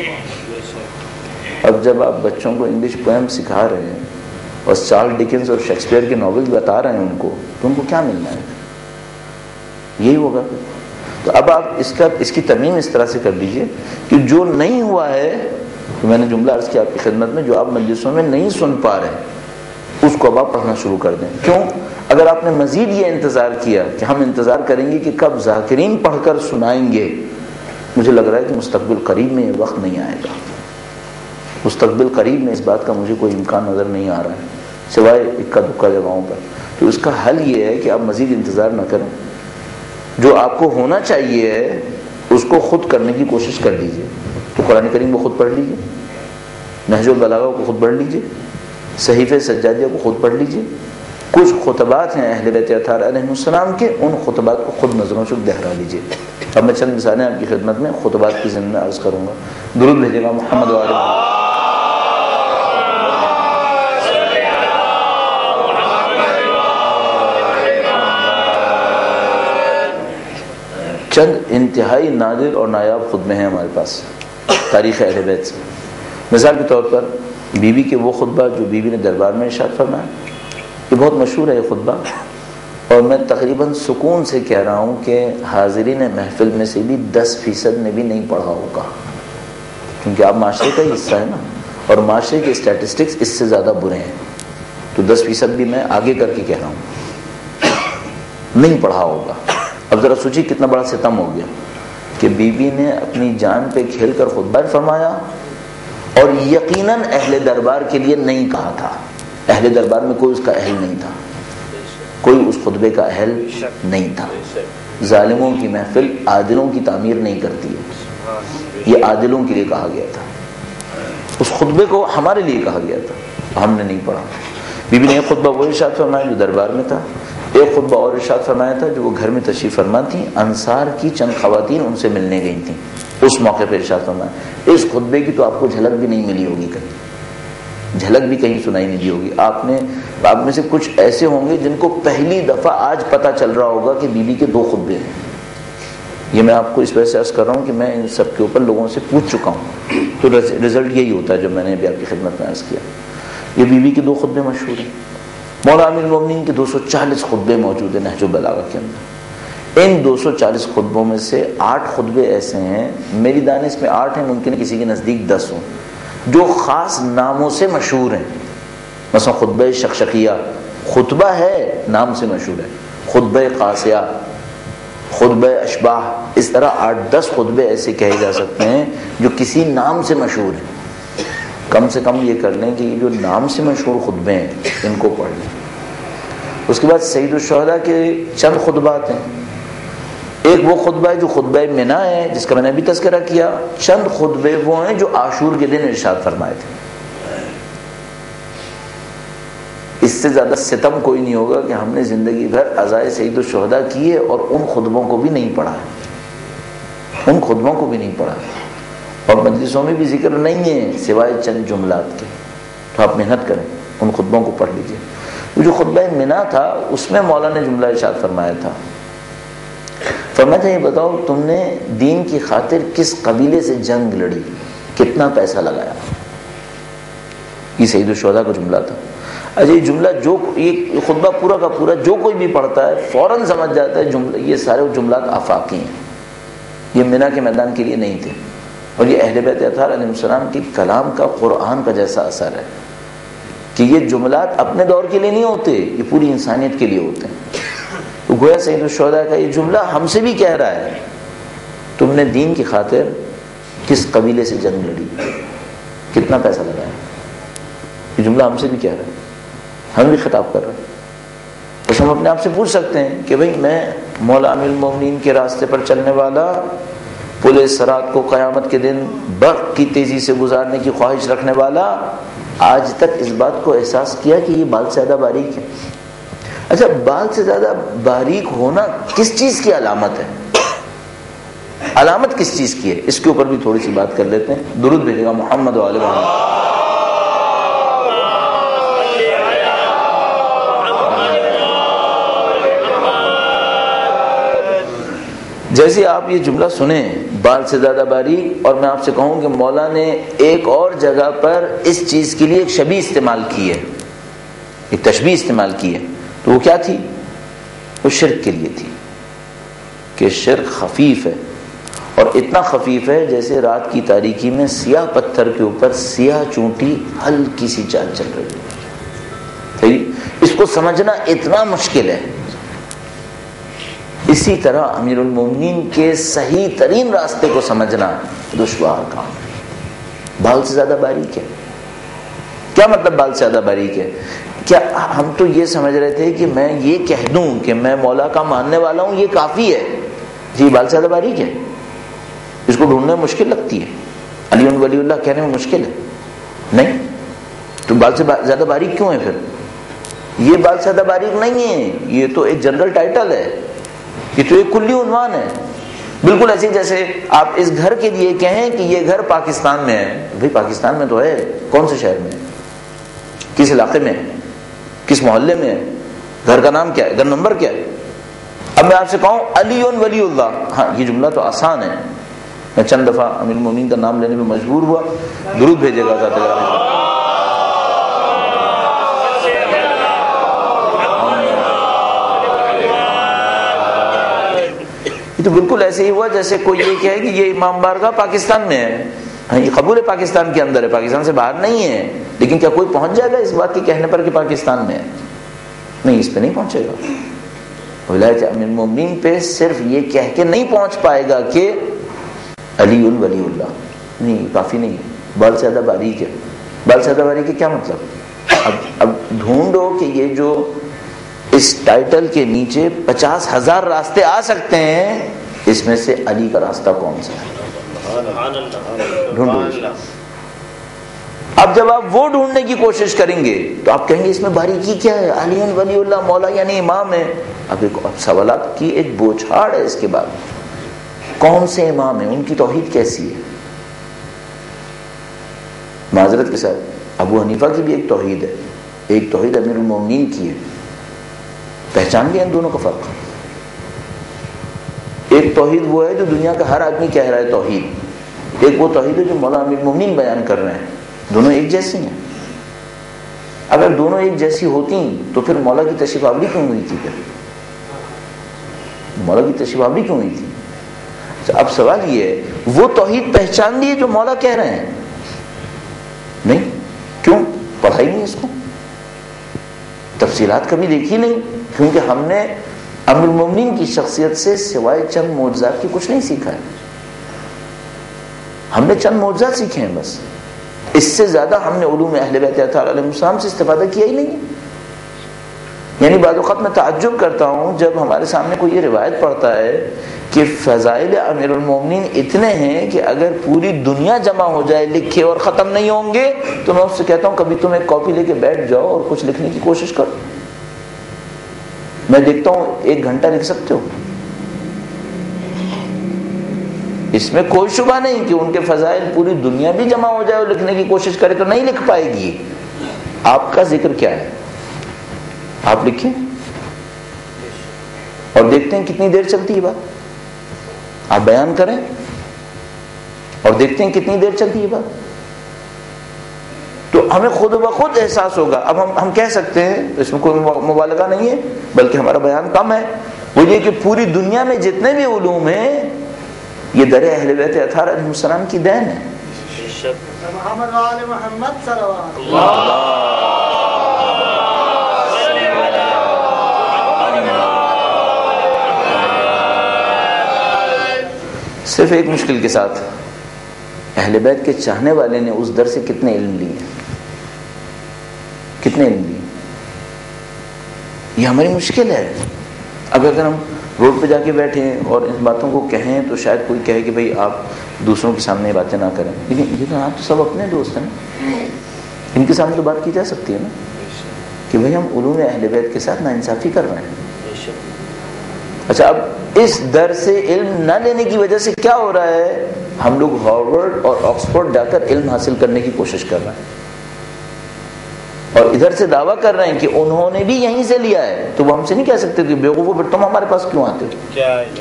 اب جب آپ بچوں کو انگلش پوئم سکھا رہے ہیں اور چارلس ڈکنز اور شیکسپیئر کے ناول بتا رہے ہیں ان کو، تو ان کو کیا ملنا ہے؟ یہی ہوگا پھر۔ تو اب آپ اس کا اس کی ترمیم اس طرح سے کر لیجئے کہ جو نہیں ہوا ہے، تو میں نے جملہ عرض کیا آپ کی خدمت میں، جو آپ مجلسوں میں نہیں سن پا رہے اس کو اب آپ پڑھنا شروع کر دیں۔ کیوں؟ اگر آپ نے مزید یہ انتظار کیا کہ ہم انتظار کریں گے کہ کب ذاکرین پڑھ کر سنائیں گے، مجھے لگ رہا ہے کہ مستقبل قریب میں یہ وقت نہیں آئے گا۔ مستقبل قریب میں اس بات کا مجھے کوئی امکان نظر نہیں آ رہا ہے، سوائے اکا دکا جگہوں پر۔ تو اس کا حل یہ ہے کہ آپ مزید انتظار نہ کریں، جو آپ کو ہونا چاہیے ہے اس کو خود کرنے کی کوشش کر لیجئے۔ تو قرآن کریم کو خود پڑھ لیجئے، نہج البلاغہ کو خود پڑھ لیجئے، صحیفہ سجادیہ کو خود پڑھ لیجئے۔ کچھ خطبات ہیں اہل بیت اطہار علیہ السلام کے، ان خطبات کو خود نظروں سے دہرا لیجئے۔ اب میں چند مثالیں آپ کی خدمت میں خطبات کی ضمن میں عرض کروں گا۔ درود بھیجے گا محمد و آل محمد۔ چند انتہائی نادر اور نایاب خطبے ہیں ہمارے پاس تاریخ اہل بیت سے۔ مثال کے طور پر بیوی کے وہ خطبہ جو بیوی نے دربار میں ارشاد فرمایا، یہ بہت مشہور ہے یہ خطبہ، اور میں تقریباً سکون سے کہہ رہا ہوں کہ حاضرین محفل میں سے بھی دس فیصد نے بھی نہیں پڑھا ہوگا، کیونکہ آپ معاشرے کا ہی حصہ ہے نا، اور معاشرے کے اسٹیٹسٹکس اس سے زیادہ برے ہیں، تو دس فیصد بھی میں آگے کر کے کہہ رہا ہوں نہیں پڑھا ہوگا۔ اب ذرا سوچیے کتنا بڑا ستم ہو گیا کہ بیوی نے اپنی جان پہ کھیل کر خطبہ فرمایا، اور یقیناً اہل دربار کے لیے نہیں کہا تھا، اہل دربار میں کوئی اس کا اہل نہیں تھا، کوئی اس خطبے کا اہل نہیں تھا۔ ظالموں کی محفل عادلوں کی تعمیر نہیں کرتی ہے، یہ عادلوں کے لیے کہا گیا تھا، اس خطبے کو ہمارے لیے کہا گیا تھا، ہم نے نہیں پڑھا۔ بی بی نے ایک خطبہ وہ ارشاد فرمایا جو دربار میں تھا، ایک خطبہ اور ارشاد فرمایا تھا جو وہ گھر میں تشریف فرما تھیں، انصار کی چند خواتین ان سے ملنے گئی تھیں، اس موقع پہ ارشاد فرمایا۔ اس خطبے کی تو آپ کو جھلک بھی نہیں ملی ہوگی، کہیں جھلک بھی کہیں سنائی نہیں دی ہوگی۔ آپ نے آپ میں سے کچھ ایسے ہوں گے جن کو پہلی دفعہ آج پتہ چل رہا ہوگا کہ بیوی کے دو خطبے ہیں۔ یہ میں آپ کو اس وجہ سے عرض کر رہا ہوں کہ میں ان سب کے اوپر لوگوں سے پوچھ چکا ہوں، تو رزلٹ یہی ہوتا ہے جو میں نے ابھی آپ کی خدمت میں عرض کیا. یہ بیوی کے دو خطبے مشہور ہیں. مولا امیر المومنین کے دو سو چالیس خطبے موجود ہیں نہج البلاغہ کے اندر. ان دو سو چالیس خطبوں میں سے آٹھ خطبے ایسے ہیں، میری دانش میں آٹھ ہیں، ممکن ہے کسی کے نزدیک دس ہوں، جو خاص ناموں سے مشہور ہیں. مثلا خطبہ شقشقیہ خطبہ ہے، نام سے مشہور ہے. خطبہ قاسیہ، خطبہ اشباح، اس طرح آٹھ دس خطبے ایسے کہے جا سکتے ہیں جو کسی نام سے مشہور ہیں. کم سے کم یہ کر لیں کہ یہ جو نام سے مشہور خطبے ہیں ان کو پڑھ لیں. اس کے بعد سید الشہداء کے چند خطبات ہیں. ایک وہ خطبہ ہے جو خطبہ منا ہے جس کا میں نے ابھی تذکرہ کیا. چند خطبے وہ ہیں جو عاشور کے دن ارشاد فرمائے تھے. اس سے زیادہ ستم کوئی نہیں ہوگا کہ ہم نے زندگی بھر عزائے سید الشہداء کیے اور ان خطبوں کو بھی نہیں پڑھا ہے، ان خطبوں کو بھی نہیں پڑھا اور مجلسوں میں بھی ذکر نہیں ہے سوائے چند جملات کے. تو آپ محنت کریں، ان خطبوں کو پڑھ لیجئے. وہ جو خطبہ منا تھا اس میں مولا نے جملہ ارشاد فرمایا تھا، فرمایا تھا یہ بتاؤ تم نے دین کی خاطر کس قبیلے سے جنگ لڑی، کتنا پیسہ لگایا. یہ سید الشہداء کا جملہ تھا. اچھا یہ جملہ جو یہ خطبہ پورا کا پورا جو کوئی بھی پڑھتا ہے فوراً سمجھ جاتا ہے جملہ یہ سارے جملات آفاقی ہیں، یہ منا کے میدان کے لیے نہیں تھے. اور یہ اہل بیت اطہار علیہ السلام کی کلام کا قرآن کا جیسا اثر ہے کہ یہ جملات اپنے دور کے لیے نہیں ہوتے، یہ پوری انسانیت کے لیے ہوتے ہیں. تو گویا سید الشہداء کا یہ جملہ ہم سے بھی کہہ رہا ہے تم نے دین کی خاطر کس قبیلے سے جنگ لڑی، کتنا پیسہ لگایا. یہ جملہ ہم سے بھی کہہ رہا ہے، ہم بھی خطاب کر رہے ہیں. بس ہم اپنے آپ سے پوچھ سکتے ہیں کہ بھئی میں مولا امیر المومنین کے راستے پر چلنے والا، پل صراط کو قیامت کے دن برق کی تیزی سے گزارنے کی خواہش رکھنے والا، آج تک اس بات کو احساس کیا کہ یہ بال سے زیادہ باریک ہے. اچھا بال سے زیادہ باریک ہونا کس چیز کی علامت ہے؟ علامت کس چیز کی ہے؟ اس کے اوپر بھی تھوڑی سی بات کر لیتے ہیں. درود بھیجے گا محمد و آل محمد. جیسے آپ یہ جملہ سنیں بال سے زیادہ باریک، اور میں آپ سے کہوں کہ مولا نے ایک اور جگہ پر اس چیز کے لیے ایک شبیہ استعمال کی ہے، ایک تشبیہ استعمال کی ہے، تو وہ کیا تھی؟ وہ شرک کے لیے تھی کہ شرک خفیف ہے، اور اتنا خفیف ہے جیسے رات کی تاریکی میں سیاہ پتھر کے اوپر سیاہ چونٹی ہلکی سی چال چل رہی ہے. اس کو سمجھنا اتنا مشکل ہے. اسی طرح امیر المومنین کے صحیح ترین راستے کو سمجھنا دشوار کام ہے. بال سے زیادہ باریک ہے، کیا مطلب بال سے زیادہ باریک ہے؟ کیا ہم تو یہ سمجھ رہے تھے کہ میں یہ کہہ دوں کہ میں مولا کا ماننے والا ہوں یہ کافی ہے. جی بال سے زیادہ باریک ہے، اس کو ڈھونڈنے میں مشکل لگتی ہے. علی ولی اللہ کہنے میں مشکل ہے نہیں، تو بال سے زیادہ باریک کیوں ہے پھر؟ یہ بال سے زیادہ باریک نہیں ہے، یہ تو ایک جنرل ٹائٹل ہے، یہ تو ایک کلی عنوان ہے. بالکل ایسے جیسے آپ اس گھر کے لیے کہیں کہ یہ گھر پاکستان میں ہے. بھئی پاکستان میں تو ہے، کون سے شہر میں ہے، کس علاقے میں ہے، کس محلے میں ہے، گھر کا نام کیا ہے، گھر نمبر کیا ہے؟ اب میں آپ سے کہوں علی ولی اللہ، ہاں یہ جملہ تو آسان ہے. میں چند دفعہ امیر المومنین کا نام لینے میں مجبور ہوا. درود بھیجے گا ذات العالی. تو بالکل ایسے ہی ہوا جیسے کوئی یہ کہے کہ یہ امام بارگاہ پاکستان میں ہے. ہاں یہ قبول ہے پاکستان کے اندر ہے، پاکستان سے باہر نہیں ہے، لیکن کیا کوئی پہنچ جائے گا اس بات کے کہنے پر کہ پاکستان میں ہے؟ نہیں، اس پہ نہیں پہنچے گا. ولایت امیر المومنین پہ صرف یہ کہہ کے نہیں پہنچ پائے گا کہ علی ولی اللہ، نہیں کافی نہیں ہے، بال سے زیادہ باریک ہے. بال سے زیادہ باریک ہے کیا مطلب؟ اب اب ڈھونڈو کہ یہ جو اس ٹائٹل کے نیچے پچاس ہزار راستے آ سکتے ہیں، اس میں سے علی کا راستہ کون سا ہے؟ ڈھونڈو. اب جب آپ وہ ڈھونڈنے کی کوشش کریں گے تو آپ کہیں گے اس میں باریکی کیا ہے؟ علی ولی اللہ مولا یعنی امام ہے. اب ایک سوالات کی ایک بوچھاڑ ہے. اس کے بعد کون سے امام ہیں، ان کی توحید کیسی ہے؟ معذرت کے ساتھ ابو حنیفہ کی بھی ایک توحید ہے، ایک توحید امیر المومنین کی ہے. پہچان لیا ان دونوں کا فرق. ایک توحید وہ ہے جو دنیا کا ہر آدمی کہہ رہا ہے توحید، ایک وہ توحید ہے جو مولا امیر المومنین بیان کر رہے ہیں، دونوں ایک جیسی ہیں۔ اگر دونوں ایک جیسی ہوتی تو پھر مولا کی تشریف آوری کیوں ہوئی تھی؟ پھر مولا کی تشریف آوری کیوں ہوئی تھی؟ اب سوال یہ ہے، وہ توحید پہچان لیے جو مولا کہہ رہے ہیں؟ نہیں، کیوں؟ پڑھائی نہیں اس کو، تفصیلات کبھی دیکھی نہیں، کیونکہ ہم نے امیر المومنین کی شخصیت سے سوائے چند معجزات کی کچھ نہیں سیکھا ہے۔ ہم نے چند معجزات سیکھے ہیں بس، اس سے زیادہ ہم نے علوم اہل بیت اطہار علیہ السلام سے استفادہ کیا ہی نہیں ہے۔ یعنی بعض اوقات میں تعجب کرتا ہوں جب ہمارے سامنے کوئی یہ روایت پڑھتا ہے کہ فضائل امیر المومنین اتنے ہیں کہ اگر پوری دنیا جمع ہو جائے لکھے اور ختم نہیں ہوں گے، تو میں اس سے کہتا ہوں کبھی تم ایک کاپی لے کے بیٹھ جاؤ اور کچھ لکھنے کی کوشش کرو، میں دیکھتا ہوں ایک گھنٹہ لکھ سکتے ہو۔ اس میں کوئی شبہ نہیں کہ ان کے فضائل پوری دنیا بھی جمع ہو جائے اور لکھنے کی کوشش کرے تو نہیں لکھ پائے گی۔ آپ کا ذکر کیا ہے؟ آپ لکھیں اور دیکھتے ہیں کتنی دیر چلتی ہے بات، آپ بیان کریں اور دیکھتے ہیں کتنی دیر چلتی ہے بات، تو ہمیں خود بخود احساس ہوگا۔ اب ہم ہم کہہ سکتے ہیں، اس میں کوئی مبالغہ نہیں ہے بلکہ ہمارا بیان کم ہے، وہ یہ کہ پوری دنیا میں جتنے بھی علوم ہیں یہ در اہل بیت اطہار علیہ السلام کی دین ہے۔ محمد وآل محمد صلوات اللہ۔ صرف ایک مشکل کے ساتھ، اہل بیت کے چاہنے والے نے اس در سے کتنے علم لیے، کتنے علم لیے، یہ ہماری مشکل ہے۔ اب اگر ہم روڈ پہ جا کے بیٹھیں اور ان باتوں کو کہیں تو شاید کوئی کہے کہ بھئی آپ دوسروں کے سامنے باتیں نہ کریں، لیکن یہ تو آپ تو سب اپنے دوست ہیں، ان کے سامنے تو بات کی جا سکتی ہے نا کہ بھئی ہم علوم اہل بیت کے ساتھ ناانصافی کر رہے ہیں۔ اچھا، اب اس در سے علم نہ لینے کی وجہ سے کیا ہو رہا ہے؟ ہم لوگ ہارورڈ اور آکسفورڈ جا کر علم حاصل کرنے کی کوشش کر رہے ہیں اور ادھر سے دعویٰ کر رہے ہیں کہ انہوں نے بھی یہیں سے لیا ہے، تو وہ ہم سے نہیں کہہ سکتے کہ بیوقوفو پھر تم ہمارے پاس کیوں آتے ہو؟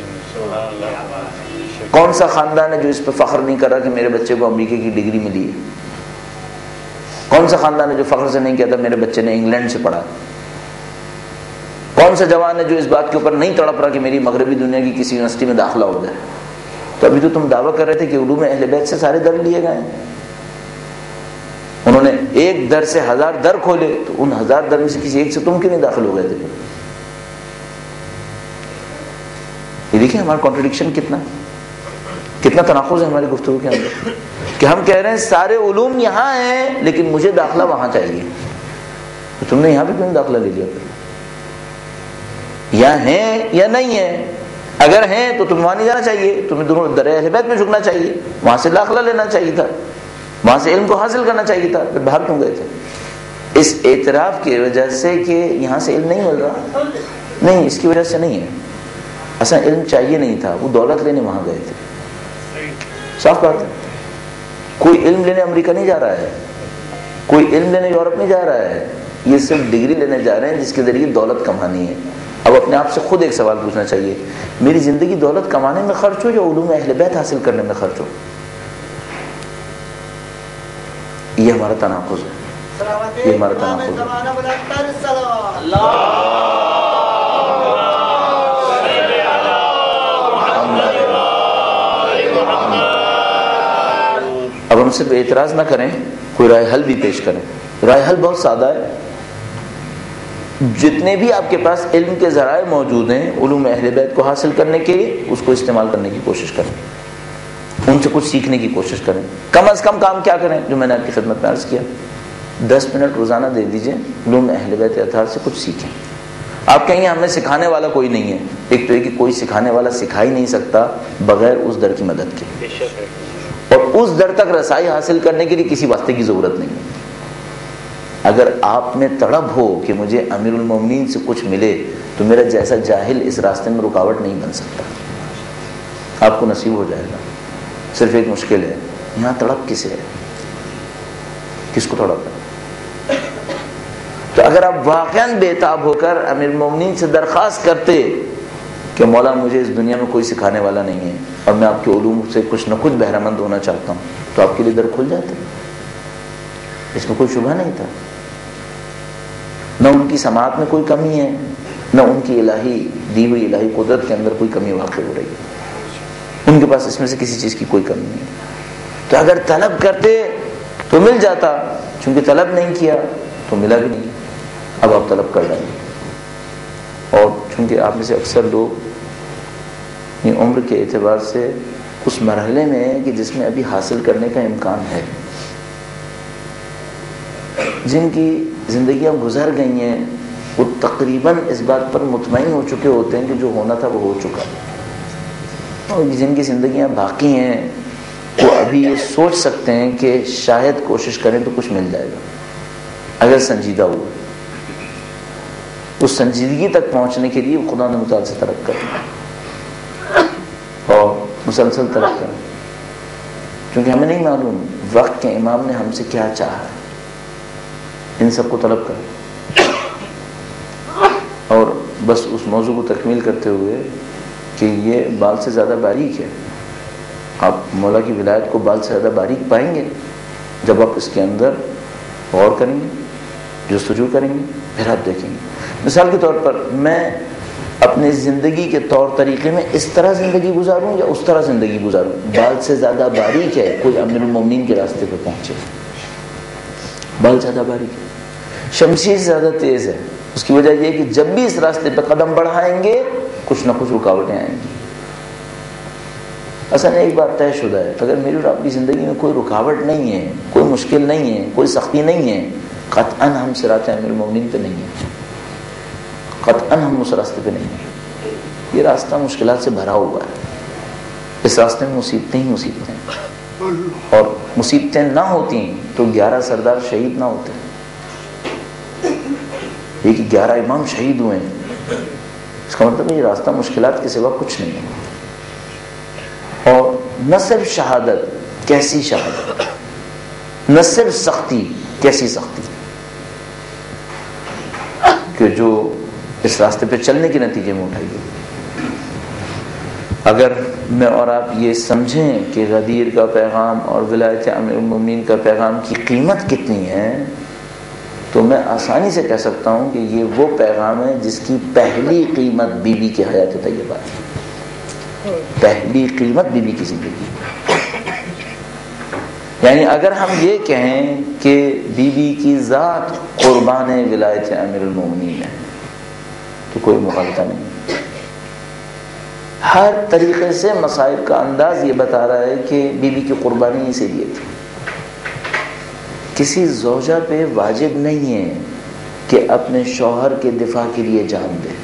کون سا خاندان ہے جو اس پہ فخر نہیں کر رہا کہ میرے بچے کو امریکہ کی ڈگری ملی ہے؟ کون سا خاندان ہے جو فخر سے نہیں کہتا میرے بچے نے انگلینڈ سے پڑھا؟ کون سا جوان ہے جو اس بات کے اوپر نہیں تڑپ رہا کہ میری مغربی دنیا کی کسی یونیورسٹی میں داخلہ ہو جائے؟ تو ابھی تو تم دعویٰ کر رہے تھے کہ علوم اہل بیت سے سارے در لیے گئے ہیں، انہوں نے ایک در سے ہزار در کھولے، تو ان ہزار در میں سے کسی ایک سے تم کیوں نہیں داخل ہو گئے تھے؟ یہ دیکھیں ہمارا کانٹرڈکشن کتنا کتنا تناقض ہے ہماری گفتگو کے اندر، کہ ہم کہہ رہے ہیں سارے علوم یہاں ہیں لیکن مجھے داخلہ وہاں چاہیے، تو تم نے یہاں بھی کیوں نہیں داخلہ لے لیا؟ یا ہیں یا نہیں ہیں؟ اگر ہیں تو تمہیں وہاں نہیں جانا چاہیے، تمہیں دونوں در اہل بیت میں جھکنا چاہیے، وہاں سے داخلہ لینا چاہیے تھا، وہاں سے علم کو حاصل کرنا چاہیے تھا، پھر باہر کیوں گئے تھے؟ اس اعتراف کی وجہ سے کہ یہاں سے علم نہیں مل رہا نہیں، اس کی وجہ سے نہیں ہے، اصلا علم چاہیے نہیں تھا، وہ دولت لینے وہاں گئے تھے، صاف بات ہے۔ کوئی علم لینے امریکہ نہیں جا رہا ہے، کوئی علم لینے یورپ نہیں جا رہا ہے، یہ صرف ڈگری لینے جا رہے ہیں جس کے ذریعے دولت کمانی ہے۔ اب اپنے آپ سے خود ایک سوال پوچھنا چاہیے، میری زندگی دولت کمانے میں خرچ ہو یا علوم اہل بیت حاصل کرنے میں خرچ ہو؟ یہ ہمارا تناقض ہے، یہ ہمارا تناقض ہے۔ اب ہم صرف اعتراض نہ کریں، کوئی رائے حل بھی پیش کریں۔ رائے حل بہت سادہ ہے، جتنے بھی آپ کے پاس علم کے ذرائع موجود ہیں علوم اہل بیت کو حاصل کرنے کے لیے، اس کو استعمال کرنے کی کوشش کریں، ان سے کچھ سیکھنے کی کوشش کریں۔ کم از کم کام کیا کریں جو میں نے آپ کی خدمت میں عرض کیا، دس منٹ روزانہ دے دیجئے، علوم اہل بیت اطہار سے کچھ سیکھیں۔ آپ کہیں ہمیں سکھانے والا کوئی نہیں ہے، ایک تو یہ کہ کوئی سکھانے والا سکھا ہی نہیں سکتا بغیر اس در کی مدد کے، اور اس در تک رسائی حاصل کرنے کے لیے کسی واسطے کی ضرورت نہیں ہے۔ اگر آپ میں تڑپ ہو کہ مجھے امیر المومنین سے کچھ ملے تو میرا جیسا جاہل اس راستے میں رکاوٹ نہیں بن سکتا، آپ کو نصیب ہو جائے گا۔ صرف ایک مشکل ہے، یہاں تڑپ کسے ہے، کس کو تڑپ ہے؟ تو اگر آپ واقعاً بے تاب ہو کر امیر المومنین سے درخواست کرتے کہ مولا مجھے اس دنیا میں کوئی سکھانے والا نہیں ہے اور میں آپ کے علوم سے کچھ نہ کچھ بہرہ مند ہونا چاہتا ہوں، تو آپ کے لیے در کھل جاتے، اس میں کوئی شبہ نہیں تھا۔ نہ ان کی سماعت میں کوئی کمی ہے، نہ ان کی الہی دی ہوئی الہی قدرت کے اندر کوئی کمی واقع ہو رہی ہے، ان کے پاس اس میں سے کسی چیز کی کوئی کمی نہیں ہے۔ تو اگر طلب کرتے تو مل جاتا، چونکہ طلب نہیں کیا تو ملا بھی نہیں، اب آپ طلب کر رہے ہیں۔ اور چونکہ آپ میں سے اکثر لوگ یہ عمر کے اعتبار سے اس مرحلے میں ہیں کہ جس میں ابھی حاصل کرنے کا امکان ہے، جن کی زندگیاں گزر گئی ہیں وہ تقریباً اس بات پر مطمئن ہو چکے ہوتے ہیں کہ جو ہونا تھا وہ ہو چکا، اور جن کی زندگیاں باقی ہیں وہ ابھی یہ سوچ سکتے ہیں کہ شاید کوشش کریں تو کچھ مل جائے گا اگر سنجیدہ ہو۔ اس سنجیدگی تک پہنچنے کے لیے خدا نے متعال سے طلب کرنا اور مسلسل طلب کرنا، کیونکہ ہمیں نہیں معلوم وقت کے امام نے ہم سے کیا چاہا ہے۔ ان سب کو طلب کریں۔ اور بس اس موضوع کو تکمیل کرتے ہوئے کہ یہ بال سے زیادہ باریک ہے، آپ مولا کی ولایت کو بال سے زیادہ باریک پائیں گے جب آپ اس کے اندر غور کریں گے، جستجو کریں گے، پھر آپ دیکھیں گے۔ مثال کے طور پر میں اپنی زندگی کے طور طریقے میں اس طرح زندگی گزاروں یا اس طرح زندگی گزاروں، بال سے زیادہ باریک ہے کوئی امیر المومنین کے راستے پہ پہنچے، بال زیادہ باریک ہے، شمشیر زیادہ تیز ہے، اس کی وجہ یہ ہے کہ جب بھی اس راستے پہ قدم بڑھائیں گے کچھ نہ کچھ رکاوٹیں آئیں گی۔ اصل ایک بات طے شدہ ہے، اگر میری اور آپ کی زندگی میں کوئی رکاوٹ نہیں ہے، کوئی مشکل نہیں ہے، کوئی سختی نہیں ہے، قطعاً ہم صراط امیر المومنین پہ نہیں ہیں، قطعاً ہم اس راستے پہ نہیں ہیں۔ یہ راستہ مشکلات سے بھرا ہوا ہے، اس راستے میں مصیبتیں ہی مصیبتیں ہیں، اور مصیبتیں نہ ہوتی تو گیارہ سردار شہید نہ ہوتے، یہ کہ گیارہ امام شہید ہوئے ہیں، اس کا مطلب یہ راستہ مشکلات کے سوا کچھ نہیں ہے۔ اور نہ صرف شہادت، کیسی شہادت، نہ صرف سختی، کیسی سختی، کہ جو اس راستے پہ چلنے کے نتیجے میں اٹھائی گئی۔ اگر میں اور آپ یہ سمجھیں کہ غدیر کا پیغام اور ولایت امیر المومنین کا پیغام کی قیمت کتنی ہے، تو میں آسانی سے کہہ سکتا ہوں کہ یہ وہ پیغام ہے جس کی پہلی قیمت بی بی کی حیات طیبہ ہے، پہلی قیمت بی بی کی زندگی۔ یعنی اگر ہم یہ کہیں کہ بی بی کی ذات قربان ولایت امیر المومنین ہے تو کوئی مغالطہ نہیں، ہر طریقے سے مسائل کا انداز یہ بتا رہا ہے کہ بی بی کی قربانی اسی لیے تھی۔ کسی زوجہ پہ واجب نہیں ہے کہ اپنے شوہر کے دفاع کے لیے جان دے،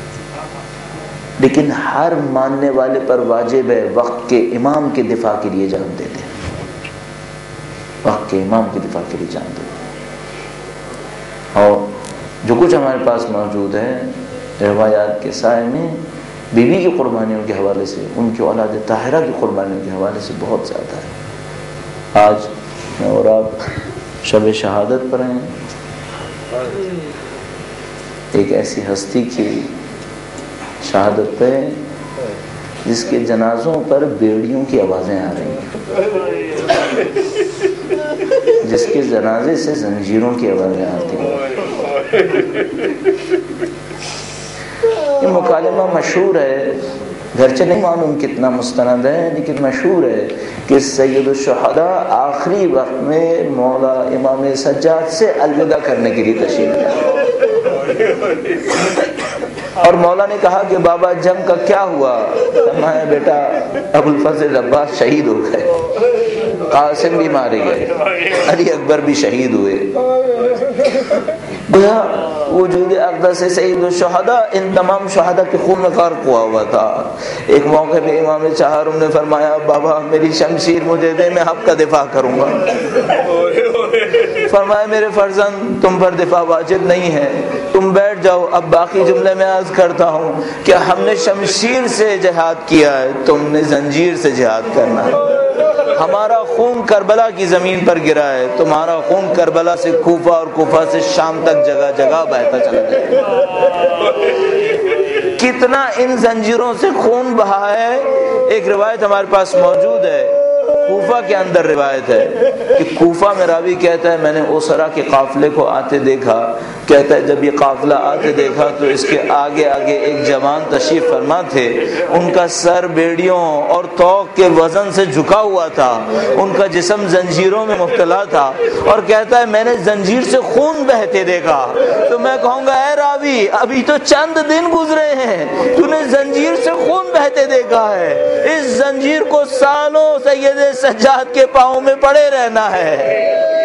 لیکن ہر ماننے والے پر واجب ہے وقت کے امام کے دفاع کے لیے جان دے دے، وقت کے امام کے دفاع کے لیے جان دے دے۔ اور جو کچھ ہمارے پاس موجود ہے روایات کے سائے میں بیوی کی قربانیوں کے حوالے سے، ان کی اولاد طاہرہ کی قربانیوں کے حوالے سے بہت زیادہ ہے۔ آج میں اور آپ شب شہادت پر ہیں، ایک ایسی ہستی کی شہادت پہ جس کے جنازوں پر بیڑیوں کی آوازیں آ رہی ہیں، جس کے جنازے سے زنجیروں کی آوازیں آتی ہیں۔ یہ مکالمہ مشہور ہے، گرچہ نہیں معلوم کتنا مستند ہے، لیکن مشہور ہے کہ سید الشہداء آخری وقت میں مولا امام سجاد سے الوداع کرنے کے لیے تشریف لائے، اور مولا نے کہا کہ بابا جنگ کا کیا ہوا؟ فرمایا بیٹا ابو الفضل عباس شہید ہو گئے، قاسم بھی مارے گئے، علی اکبر بھی شہید ہوئے۔ گویا وجود اقدس سید الشہداء ان تمام شہداء کے خون میں غرق ہوا ہوا تھا۔ ایک موقع پہ امام چہارم نے فرمایا بابا میری شمشیر مجھے دے، میں حق کا دفاع کروں گا۔ فرمایا میرے فرزند تم پر دفاع واجب نہیں ہے، تم بیٹھ جاؤ، اب باقی جملے میں عرض کرتا ہوں کہ ہم نے شمشیر سے جہاد کیا ہے، تم نے زنجیر سے جہاد کرنا ہے۔ ہمارا خون کربلا کی زمین پر گرا ہے، تمہارا خون کربلا سے کوفہ اور کوفہ سے شام تک جگہ جگہ بہتا چلا جائے۔ کتنا ان زنجیروں سے خون بہا ہے۔ ایک روایت ہمارے پاس موجود ہے، کوفہ کے اندر روایت ہے کہ کوفہ میں راوی کہتا ہے میں نے اسرا کے قافلے کو آتے دیکھا، کہتا ہے جب یہ قافلہ آتے دیکھا تو اس کے آگے آگے ایک جوان تشریف فرما تھے، ان کا سر بیڑیوں اور توق کے وزن سے جھکا ہوا تھا، ان کا جسم زنجیروں میں مبتلا تھا، اور کہتا ہے میں نے زنجیر سے خون بہتے دیکھا۔ تو میں کہوں گا اے راوی ابھی تو چند دن گزرے ہیں، تو نے زنجیر سے خون بہتے دیکھا ہے، اس زنجیر کو سالوں سید سجاد کے پاؤں میں پڑے رہنا ہے۔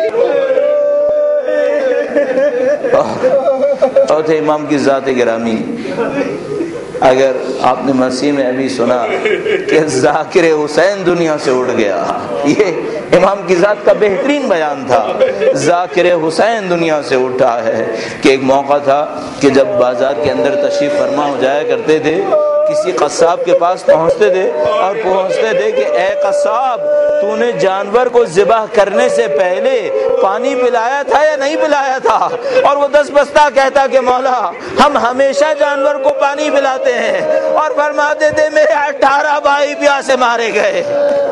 چوتھے امام کی ذات گرامی، اگر آپ نے مسیح میں ابھی سنا کہ ذاکر حسین دنیا سے اٹھ گیا، یہ امام کی ذات کا بہترین بیان تھا، ذاکر حسین دنیا سے اٹھا ہے۔ کہ ایک موقع تھا کہ جب بازار کے اندر تشریف فرما ہو جایا کرتے تھے، کسی قصاب کے پاس پہنچتے تھے اور پہنچتے تھے کہ اے قصاب تو نے جانور کو ذبح کرنے سے پہلے پانی پلایا تھا یا نہیں پلایا تھا؟ اور وہ دس بستہ کہتا کہ مولا ہم ہمیشہ جانور کو پانی پلاتے ہیں، اور فرماتے تھے میرے اٹھارہ بھائی پیاسے مارے گئے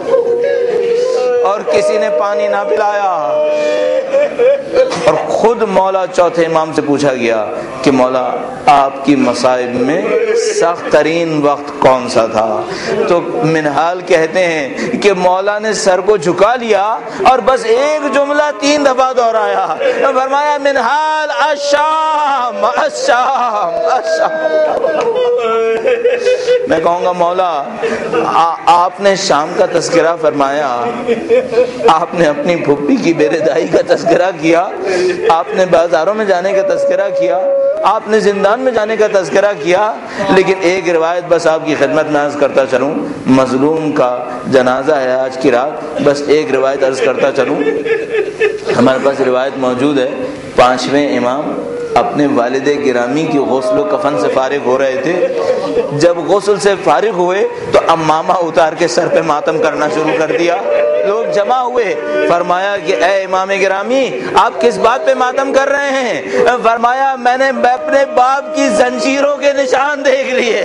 اور کسی نے پانی نہ پلایا۔ اور خود مولا چوتھے امام سے پوچھا گیا کہ مولا آپ کی مصائب میں سخت ترین وقت کون سا تھا؟ تو منہال کہتے ہیں کہ مولا نے سر کو جھکا لیا اور بس ایک جملہ تین دفعہ دہرایا، فرمایا منہال الشام الشام الشام۔ میں کہوں گا مولا آپ نے شام کا تذکرہ فرمایا، آپ نے اپنی پھپھی کی بیرے دائی کا تذکرہ کیا، آپ نے بازاروں میں جانے کا تذکرہ کیا، آپ نے زندان میں جانے کا تذکرہ کیا، لیکن ایک روایت بس آپ کی خدمت میں عرض کرتا چلوں، مظلوم کا جنازہ ہے آج کی رات، بس ایک روایت عرض کرتا چلوں۔ ہمارے پاس روایت موجود ہے، پانچویں امام اپنے والد گرامی کی غسل و کفن سے فارغ ہو رہے تھے، جب غسل سے فارغ ہوئے تو امامہ اتار کے سر پہ ماتم کرنا شروع کر دیا، لوگ جمع ہوئے، فرمایا کہ اے امام گرامی آپ کس بات پہ ماتم کر رہے ہیں؟ فرمایا میں نے اپنے باپ کی زنجیروں کے نشان دیکھ لیے،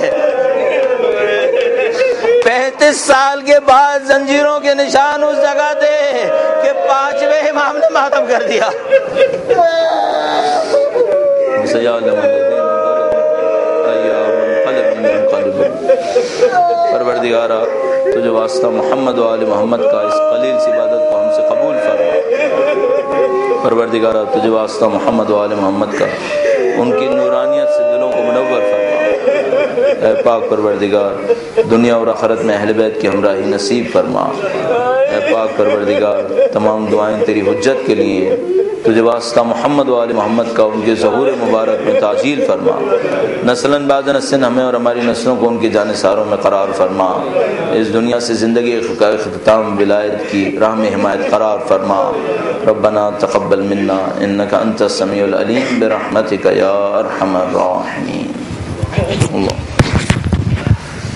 پینتیس سال کے بعد زنجیروں کے نشان اس جگہ تھے کہ پانچویں امام نے ماتم کر دیا۔ پروردگارا تجھے واسطہ محمد و آل محمد کا اس قلیل سی عبادت کو ہم سے قبول فرما۔ پروردگارا تجھے واسطہ محمد و آل محمد کا ان کی نورانیت سے دلوں کو منور فرما۔ اے پاک پروردگار دنیا اور آخرت میں اہل بیت کی ہمراہی نصیب فرما۔ اے پاک پروردگار تمام دعائیں تیری حجت کے لیے، تجھے واسطہ محمد و آل محمد کا ان کے ظہور مبارک میں تعجیل فرما۔ نسلاً بعد نسل ہمیں اور ہماری نسلوں کو ان کے جانثاروں میں قرار فرما۔ اس دنیا سے زندگی اختتام ولایت کی راہ میں حمایت قرار فرما۔ ربنا تقبل منا انک انت السمیع العلیم برحمتک یا ارحم الراحمین۔ اللہ